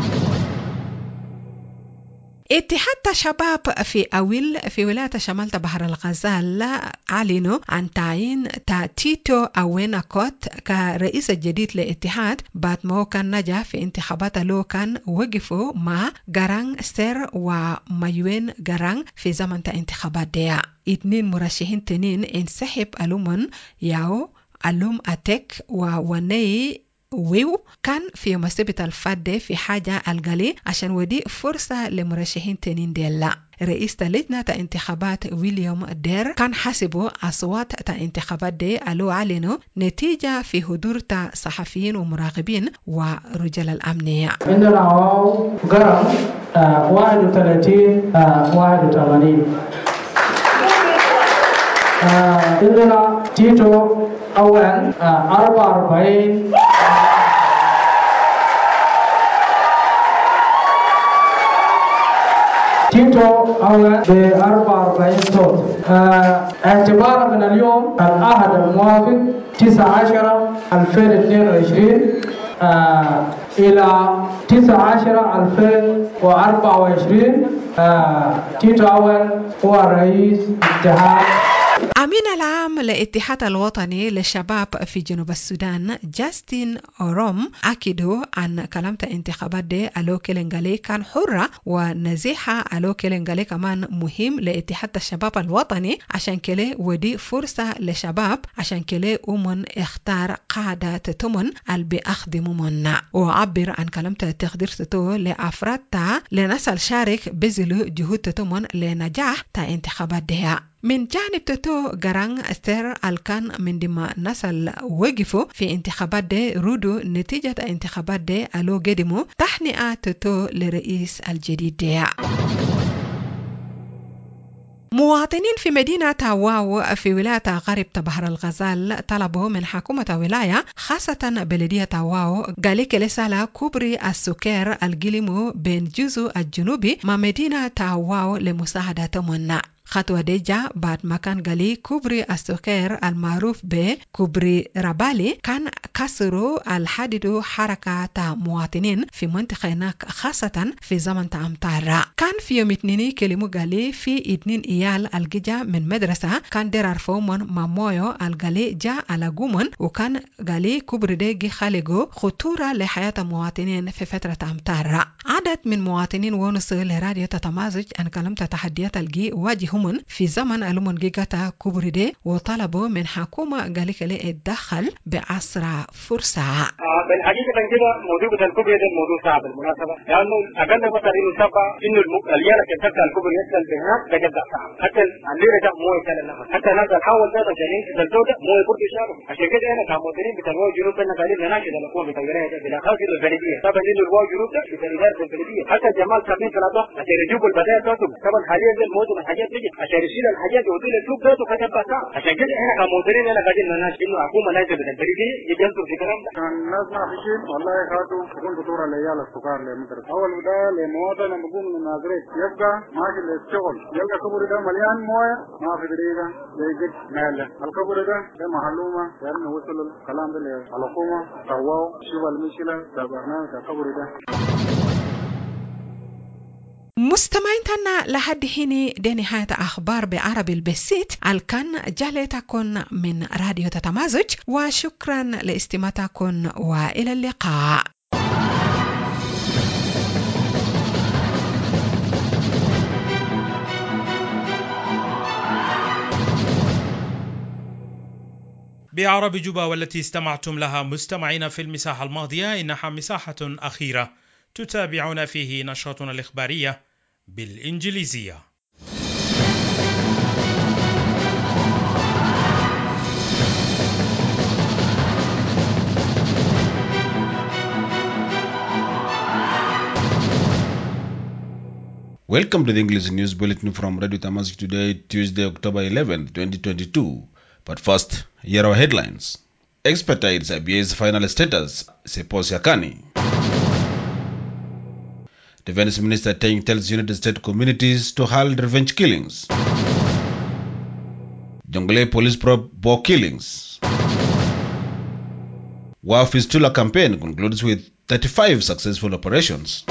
اتحاد الشباب في أويل في ولاية شمال بحر الغزال أعلنوا عن تعيين تيتو أوينا كوت كرئيس الجديد للاتحاد بعد ما كان نجح في انتخابات لو كان وقفوا مع غران سير ومايوين غران في زمن انتخابات دي. اثنين مرشحين تنين انسحب ألومن ياو ألوم أتك ووني ويو كان في يوم السبت الفات في حاجة الغالي عشان ودي فرصة لمرشحين تنين ديلا. رئيس لجنة انتخابات ويليام دير كان حسبوا أصوات تا انتخابات دي ألو علنوا نتيجة في حضور تا صحفيين ومراقبين ورجال الأمنية. عندنا عواو قرم واحد وثلاثين واحد وثمانين. عندنا تيتو أول أربعة وأربعين. تيتو أول بأربعة وأربعين صوت. اعتبارا من اليوم الأحد الموافق تسعة عشر ألفين واثنين وعشرين إلى تسعة عشر ألفين وأربعة وعشرين تيتو أول هو رئيس اتحاد. أمين العام للاتحاد الوطني للشباب في جنوب السودان جاستين أوروم أكدوا عن كلمة انتخابات دي ألو كيلنغالي كان حرة ونزيحة. ألو كيلنغالي كمان مهم لاتحاد الشباب الوطني عشان كله ودي فرصة لشباب عشان كله أمن اختار قادة تمن البأخدموا منا. وعبر عن كلمة تقدير تتو لأفراد تا لنسل شارك بزلو جهود تمن لنجاح تا انتخابات دي. من جانب تتو غران استر الكان من دما نسل وقفوا في انتخابات دي رودو نتيجة انتخابات دي ألو قدموا تحنئة تتو لرئيس الجديد دي. مواطنين في مدينة واو في ولاية غرب بحر الغزال طلبوا من حكومة ولاية خاصة بلدية واو قالك لسالة كوبري السكر الجلمو بين جزء الجنوبي مع مدينة واو لمساعدة منا. خطوة دي جاء بعد ما كان قالي كوبري السكير المعروف بكوبري رابالي كان كسروا الحديد حركة مواطنين في منطقة هناك خاصة في زمن أمطار. كان في يوم اثنين كلمة قالي في اثنين إيال الجا من مدرسة كان دير عرفومن مامويو القالي جاء على قومن وكان قالي كوبري دي خالقو خطورة لحياة مواطنين في فترة أمطار. عدد من مواطنين ونصوا لراديو تتمازج أن كلمت تحديات الجي واجههم في زمن ألومن جيجاتا كوبري دي وطلبوا من حكومة قالي كلي الدخل بأسرع فرصة. بالحقيقة كده موضوع الكوبري ده موضوع صعب بالمناسبة لأنه أقل مثلا إنه سبعة إنه اليارة كان تبدأ الكوبري يصل بهناك ده جدا صعب حتى الليلة ده مو يسال النفس حتى الناس الحاول ده جانين في الزودة مو يبرد يشارك عشان كده أنا كمواطنين بتنوع جنوب أنا قاعدين نناشد الحكومة بتغيرها ده بالأخص البلدية طبعا إنه الواو جنوب ده بتغيرها البلدية حتى جمال سامين في الأطراف عشان يجيبوا البداية بتاعتهم طبعا حاليا ده الموت من الحاجات تيجي عشان يشيل الحاجات يودوا للسوق ده فكده صعب عشان كده إحنا كمواطنين أنا قاعدين نناشد إنه الحكومة لازم البلدية يجلسوا في الكلام ده. الناس ما في شيء والله خاطوا تكون خطورة لعيال السكر لمدرسة أول وده لمواطن لما بقوم من النازريت يبقى ماشي للشغل يلقى الكبر ده مليان مويه ما في طريقة يجد مهلة الكبر ده ده معلومة لأنه وصل الكلام ده للحكومة سواه شوف المشكلة ده برنامج الكبر ده. مستمعين تنا لحد هنا دي نهاية أخبار بعربي البسيط الكن جالتكم من راديو تتمازج وشكرا لاستماعتكم وإلى اللقاء. بعرب جوبا والتي استمعتم لها مستمعين في المساحة الماضية إنها مساحة أخيرة تتابعون فيه نشرتنا الإخبارية بالإنجليزية. Welcome to the English News Bulletin from Radio Tamazight today, Tuesday, October eleventh, twenty twenty-two. But first, here are our headlines. Expedites I B A's final status, Sepos Yakani. Defense Minister Teng tells United States communities to halt revenge killings. Jonglei police probe Bo killings. War Fistula campaign concludes with thirty-five successful operations.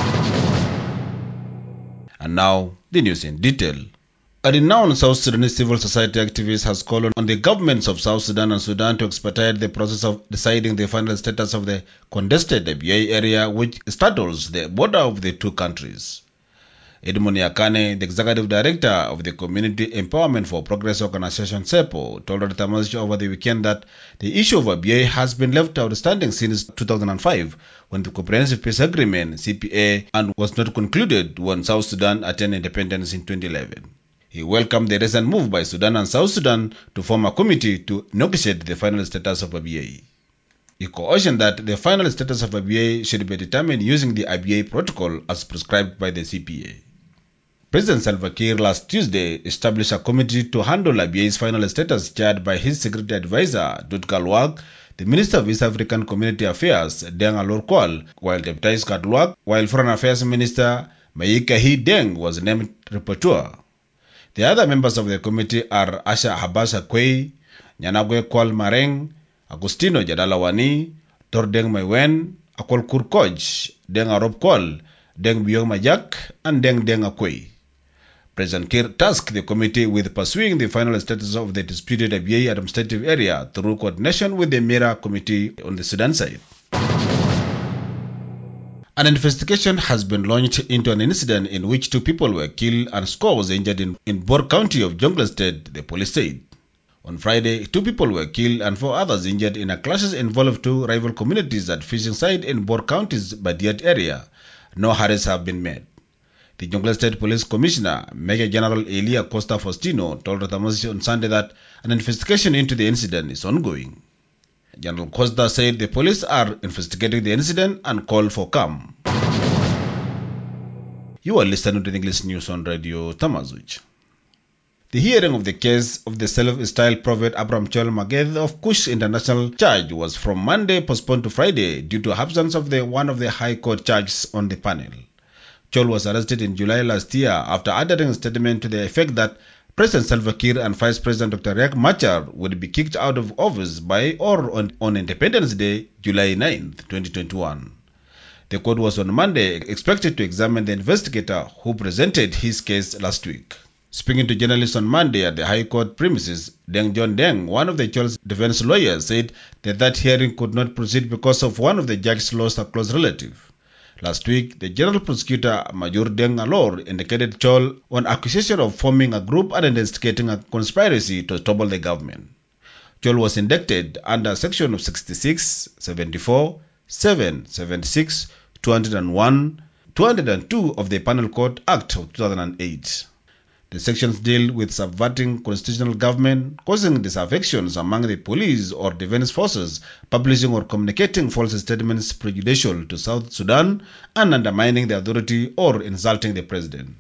And now, the news in detail. A renowned South Sudanese civil society activist has called on the governments of South Sudan and Sudan to expedite the process of deciding the final status of the contested A B A area which straddles the border of the two countries. Edmund Yakane, the executive director of the Community Empowerment for Progress Organization SEPO, told the Tamazich over the weekend that the issue of A B A has been left outstanding since two thousand five when the Comprehensive Peace Agreement C P A and was not concluded when South Sudan attained independence in twenty eleven. He welcomed the recent move by Sudan and South Sudan to form a committee to negotiate the final status of A B A. He cautioned that the final status of A B A should be determined using the A B A protocol as prescribed by the C P A. President Salva Kiir last Tuesday established a committee to handle A B A's final status chaired by his security advisor, Dutgal Wag, the Minister of East African Community Affairs, Deng Alor Kwal, while Deputy Scott Wag, while Foreign Affairs Minister Mayika He Deng was named rapporteur. The other members of the committee are Asha Habasha Kwei, Nyanagwe Kwal Mareng, Agustino Jadalawani, Tordeng Maywen, Akol Kurkoj, Deng Arop Kwal, Deng Biong Majak, and Deng Deng Akwei. President Kiir tasked the committee with pursuing the final status of the disputed A B A administrative area through coordination with the Mira Committee on the Sudan side. An investigation has been launched into an incident in which two people were killed and scores injured in, in Bor County of Jonglei State, the police said. On Friday, two people were killed and four others injured in a clashes involving two rival communities at fishing site in Bor County's Badiat area. No arrests have been made. The Jonglei State Police Commissioner, Major General Elia Costa Faustino, told Ratamasi on Sunday that an investigation into the incident is ongoing. General Costa said the police are investigating the incident and called for calm. You are listening to the English news on Radio Tamazuch. The hearing of the case of the self-styled Prophet Abraham Chol Maged of Kush International Church was from Monday postponed to Friday due to absence of the one of the High Court judges on the panel. Chol was arrested in July last year after uttering a statement to the effect that President Salva Kiir and Vice President Doctor Riek Machar would be kicked out of office by or on, on Independence Day, July ninth, twenty twenty-one. The court was on Monday expected to examine the investigator who presented his case last week. Speaking to journalists on Monday at the High Court premises, Deng John Deng, one of the Chol's defense lawyers, said that that hearing could not proceed because of one of the judges lost a close relative. Last week, the General Prosecutor Major Deng Alor indicated Chol on accusation of forming a group and instigating a conspiracy to topple the government. Chol was indicted under Section sixty-six, seventy-four, seven, seventy-six, two oh one, two oh two of the Penal Code Act of two thousand eight. The sections deal with subverting constitutional government, causing disaffections among the police or defense forces, publishing or communicating false statements prejudicial to South Sudan, and undermining the authority or insulting the president.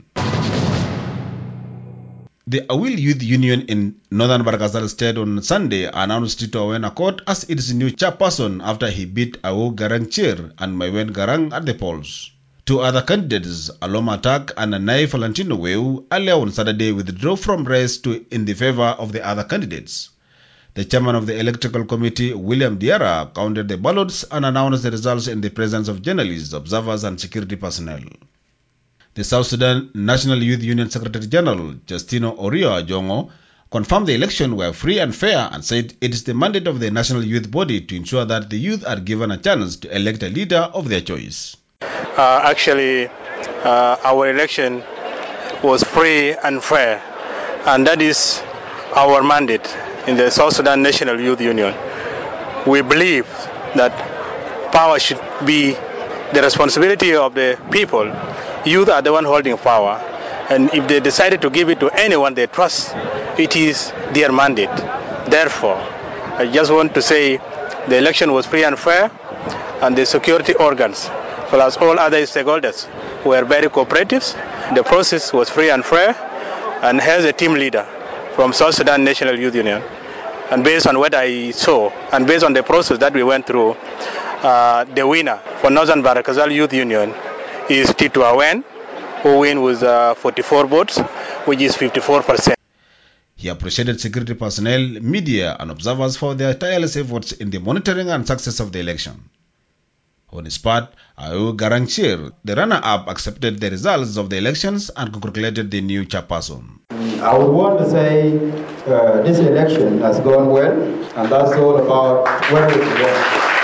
The Awil Youth Union in Northern Barghazal State on Sunday announced Tito Owen Akot as its new chairperson after he beat Awu Garang Chir and Maiwen Garang at the polls. Two other candidates, Aloma Tak and Naif Valentino Weu, earlier on Saturday withdrew from race to in the favor of the other candidates. The chairman of the electoral committee, William Diarra, counted the ballots and announced the results in the presence of journalists, observers and security personnel. The South Sudan National Youth Union Secretary General, Justino Orio Ajongo, confirmed the election were free and fair and said it is the mandate of the national youth body to ensure that the youth are given a chance to elect a leader of their choice. Uh, actually, uh, our election was free and fair, and that is our mandate in the South Sudan National Youth Union. We believe that power should be the responsibility of the people. Youth are the one holding power, and if they decided to give it to anyone they trust, it is their mandate. Therefore, I just want to say the election was free and fair, and the security organs plus all other stakeholders were very cooperative. The process was free and fair, and here's a team leader from South Sudan National Youth Union. And based on what I saw, and based on the process that we went through, uh, the winner for Northern Barghazal Youth Union is Tito Awen, who win with uh, forty-four votes, which is fifty-four percent. He appreciated security personnel, media, and observers for their tireless efforts in the monitoring and success of the election. On his part, Awu Garang Chir, the runner-up, accepted the results of the elections and congratulated the new chairperson. I would want to say uh, this election has gone well, and that's all about where we belong.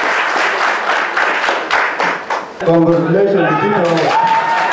Congratulations to Tito.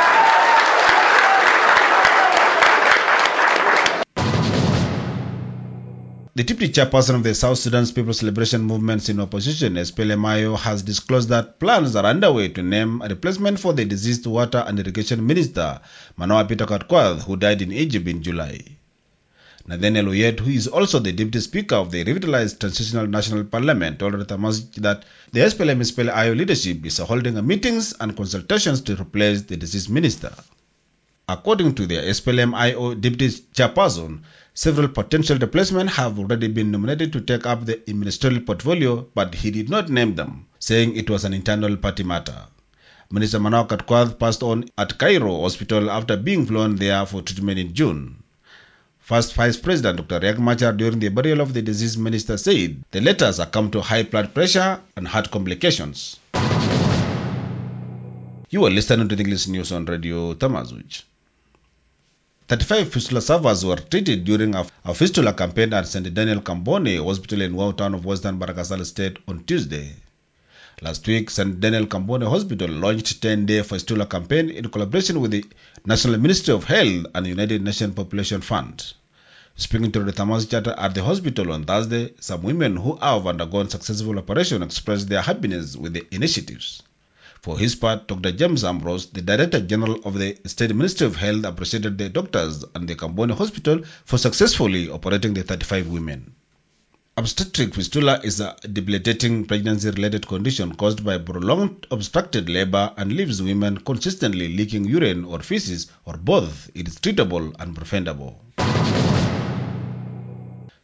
The deputy chairperson of the South Sudan's People's Liberation Movement in opposition, S P L M I O, has disclosed that plans are underway to name a replacement for the deceased Water and Irrigation Minister, Manoa Peter Katkwad, who died in Egypt in July. Nathaniel Oyet, who is also the deputy speaker of the revitalized Transitional National Parliament, told Reuters that the S P L M S P L I O leadership is holding meetings and consultations to replace the deceased minister. According to the S P L M I O deputy chairperson, several potential replacements have already been nominated to take up the ministerial portfolio, but he did not name them, saying it was an internal party matter. Minister Manoa Katkwad passed on at Cairo Hospital after being flown there for treatment in June. First Vice President Doctor Riek Machar, during the burial of the deceased minister, said the latter succumbed to high blood pressure and heart complications. You are listening to the English news on Radio Tamazuj. thirty-five fistula sufferers were treated during a, a fistula campaign at Saint Daniel Kambone Hospital in Wau town of Western Barghazal State on Tuesday. Last week, Saint Daniel Kambone Hospital launched ten-day fistula campaign in collaboration with the National Ministry of Health and United Nations Population Fund. Speaking to the Tamas Charter at the hospital on Thursday, some women who have undergone successful operation expressed their happiness with the initiatives. For his part, Doctor James Ambrose, the Director General of the State Ministry of Health, appreciated the doctors and the Kambone Hospital for successfully operating the thirty-five women. Obstetric fistula is a debilitating pregnancy-related condition caused by prolonged obstructed labor and leaves women consistently leaking urine or feces or both. It is treatable and preventable.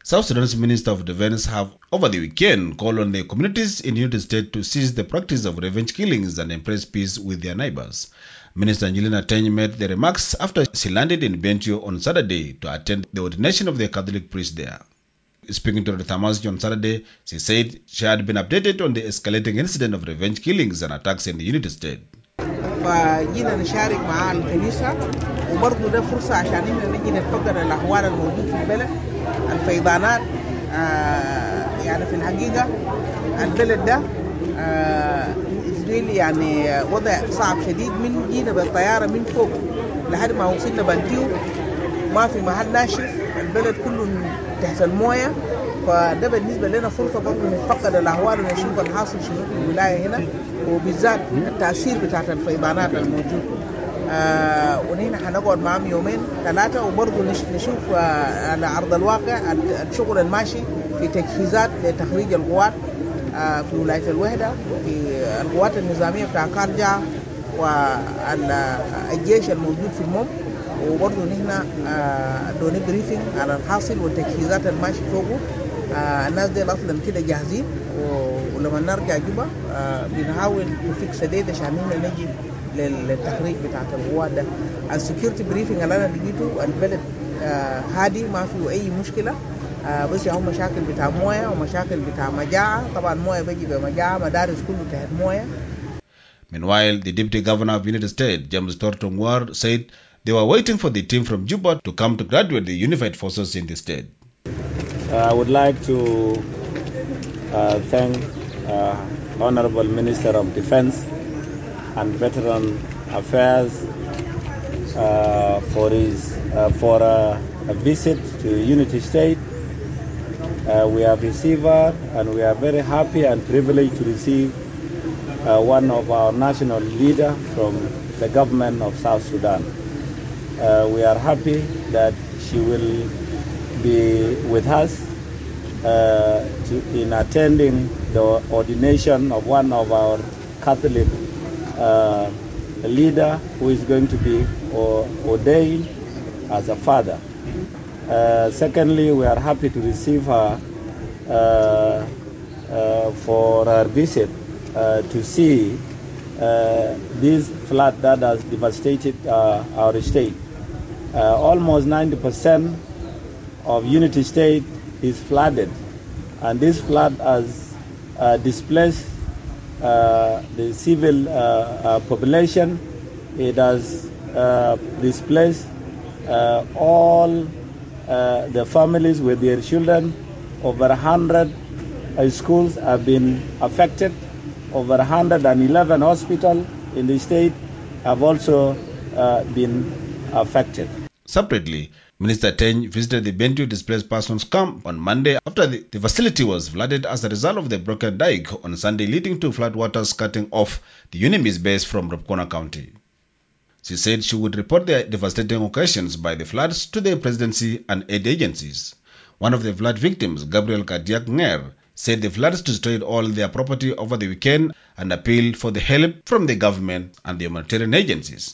South Sudan's Minister of Defense have over the weekend called on the communities in Unity State to cease the practice of revenge killings and embrace peace with their neighbors. Minister Angelina Teny made the remarks after she landed in Bentiu on Saturday to attend the ordination of the Catholic priest there. Speaking to the Tamazic on Saturday, she said she had been updated on the escalating incident of revenge killings and attacks in the Unity State. فجينا نشارك مع الكنيسة وبرضه ده فرصة عشان احنا نجي نتفقد الأحوال الموجود في البلد الفيضانات. آه يعني في الحقيقة البلد ده آه إسرائيل يعني وضع صعب شديد. من جينا بالطيارة من فوق لحد ما وصلنا بنتيو ما في محل ناشف، البلد كله تحت الموية. فده بالنسبة لنا فرصة برضه نتفقد الأحوال ونشوف الحاصل شنو في الولاية هنا، وبالذات التأثير بتاعت الفيضانات الموجود. آه ونحن حنقعد معهم يومين ثلاثة وبرضه نشوف آه على أرض الواقع الشغل الماشي في تجهيزات لتخريج القوات آه في ولاية الوحدة، في القوات النظامية بتاع كارجا والجيش الموجود في الموم. وبرضه نحن آه دوني بريفنج على الحاصل والتجهيزات الماشي فوقه. آه الناس دي اصلا كده جاهزين، ولما نرجع جوبا آه بنحاول نفيك سديد عشان نحن نجي للتخريج بتاعت القوات ده. السكيورتي بريفنج اللي انا لقيته البلد آه هادي ما فيه اي مشكله، آه بس هم مشاكل بتاع مويه ومشاكل بتاع مجاعه. طبعا مويه بيجي بمجاعه، مدارس كله تحت مويه. Meanwhile, the Deputy Governor of Unity State, James Torton War, said they were waiting for the team from Juba to come to graduate the unified forces in the state. I would like to uh, thank uh, Honorable Minister of Defense and Veteran Affairs uh, for his uh, for uh, a visit to Unity State. Uh, we have received her, and we are very happy and privileged to receive uh, one of our national leader from the government of South Sudan. Uh, we are happy that she will be with us uh, to, in attending the ordination of one of our Catholic uh, leader who is going to be or, ordained as a father. Uh, secondly, we are happy to receive her uh, uh, for her visit uh, to see uh, this flood that has devastated uh, our state. Uh, almost ninety percent of Unity State is flooded, and this flood has uh, displaced uh, the civil uh, uh, population. It has uh, displaced uh, all uh, the families with their children. Over one hundred uh, schools have been affected. Over one hundred eleven hospitals in the state have also uh, been affected. Separately, Minister Teny visited the Bentiu displaced persons camp on Monday after the, the facility was flooded as a result of the broken dike on Sunday, leading to floodwaters cutting off the UNIMIS base from Rapkona County. She said she would report the devastating occasions by the floods to the presidency and aid agencies. One of the flood victims, Gabriel Kadiak Nger, said the floods destroyed all their property over the weekend and appealed for the help from the government and the humanitarian agencies.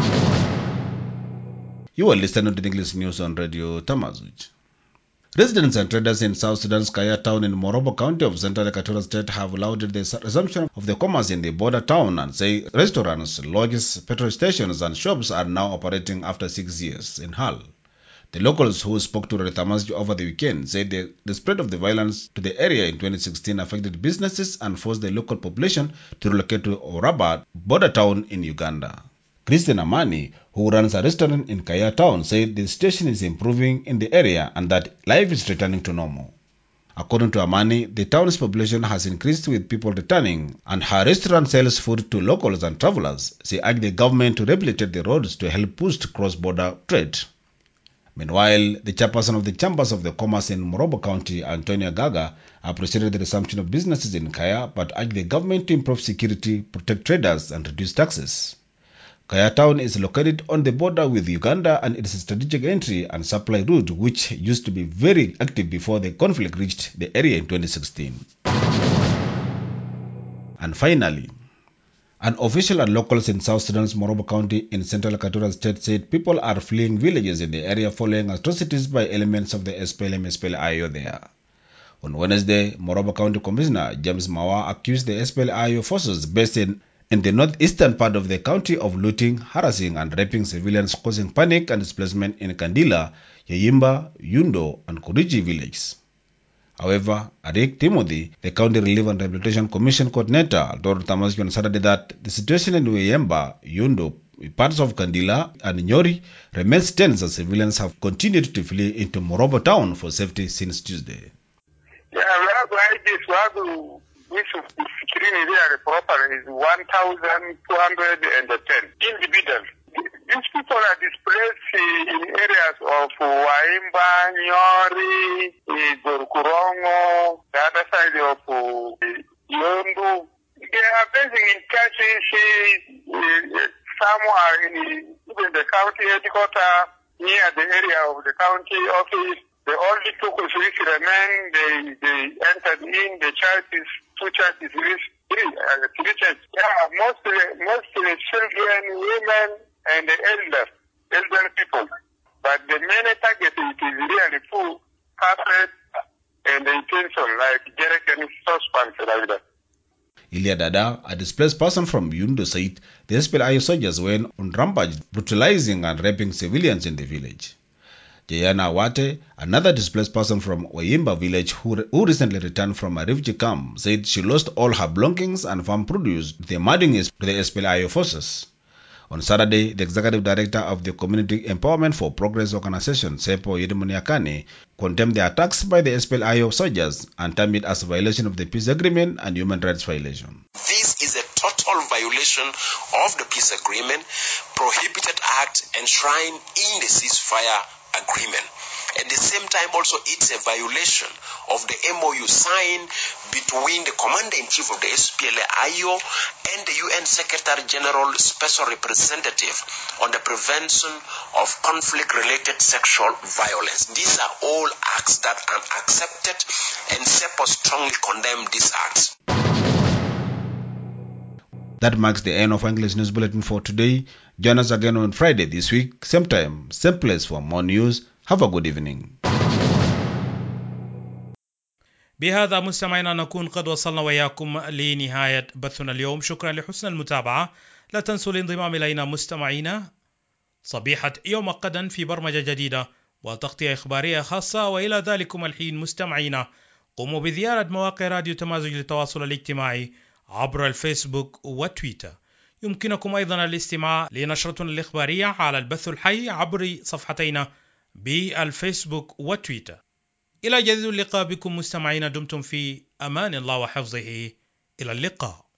You are listening to the English news on Radio Tamazuj. Residents and traders in South Sudan's Kaya town in Morobo County of Central Equatorial State have lauded the resumption of the commerce in the border town and say restaurants, lodges, petrol stations and shops are now operating after six years in Hull. The locals who spoke to Radio Tamazuj over the weekend said the, the spread of the violence to the area in twenty sixteen affected businesses and forced the local population to relocate to Oraba, border town in Uganda. Christian Amani, who runs a restaurant in Kaya town, said the situation is improving in the area and that life is returning to normal. According to Amani, the town's population has increased with people returning, and her restaurant sells food to locals and travelers. She urged the government to rehabilitate the roads to help boost cross-border trade. Meanwhile, the chairperson of the Chambers of the Commerce in Morobo County, Antonia Gaga, appreciated the resumption of businesses in Kaya but urged the government to improve security, protect traders, and reduce taxes. Kaya town is located on the border with Uganda and it is a strategic entry and supply route which used to be very active before the conflict reached the area in twenty sixteen. And finally, An official and locals in South Sudan's Morobo County in central Equatorial State said people are fleeing villages in the area following atrocities by elements of the S P L M S P L I O there. On Wednesday, Morobo County Commissioner James Mawa accused the S P L I O forces based in, in the northeastern part of the county of looting, harassing and raping civilians, causing panic and displacement in Kandila, Yayimba, Yundo and Kuriji villages. However, Arik Timothy, the County Relief and Rehabilitation Commission coordinator, told Tamazki on Saturday that the situation in Yayimba, Yundo, parts of Kandila and Nyori remains tense as civilians have continued to flee into Morobo town for safety since Tuesday. Which screen area proper is one thousand two hundred ten individuals. These people are displaced in areas of Waimba, Nyori, Gorkurongo, the other side of Yondu. They are basing in Kashi, some are in even the county headquarters, near the area of the county office. The only two which remain, they, they entered in, the churches, two churches, three, uh, three churches. Yeah, mostly, mostly children, women, and the elders, elderly people. But the main target is really food, carpet, and the utensil, like jerrycans, saucepans, like that. Ilya Dada, a displaced person from Yundo, said the S P L I O soldiers went on rampage, brutalizing and raping civilians in the village. Jayana Wate, another displaced person from Wayimba village who, who recently returned from a refugee camp, said she lost all her belongings and farm produce to the murdering to the S P L I O forces. On Saturday, the executive director of the Community Empowerment for Progress organization, Sepo Yedimuniakane, condemned the attacks by the S P L I O soldiers and termed it as a violation of the peace agreement and human rights violation. This is a total violation of the peace agreement, prohibited act enshrined in the ceasefire agreement. At the same time, also, it's a violation of the M O U signed between the Commander-in-Chief of the S P L I O and the U N Secretary-General Special Representative on the Prevention of Conflict-Related Sexual Violence. These are all acts that are unaccepted, and SEPO strongly condemn these acts. That marks the end of English News Bulletin for today. Join us again on Friday this week, same time, same place for more news. Have a good evening. بهذا مستمعينا نكون قد وصلنا وإياكم لنهاية بثنا اليوم. شكرا لحسن المتابعة. لا تنسوا الانضمام إلينا مستمعينا صبيحة يوم غدا في برمجة جديدة وتغطية إخبارية خاصة. وإلى ذلكم الحين مستمعينا قوموا بزيارة مواقع راديو تمازج للتواصل الاجتماعي عبر الفيسبوك وتويتر. يمكنكم أيضا الاستماع لنشرتنا الإخبارية على البث الحي عبر صفحتينا بالفيسبوك وتويتر. إلى جديد اللقاء بكم مستمعين، دمتم في أمان الله وحفظه. إلى اللقاء.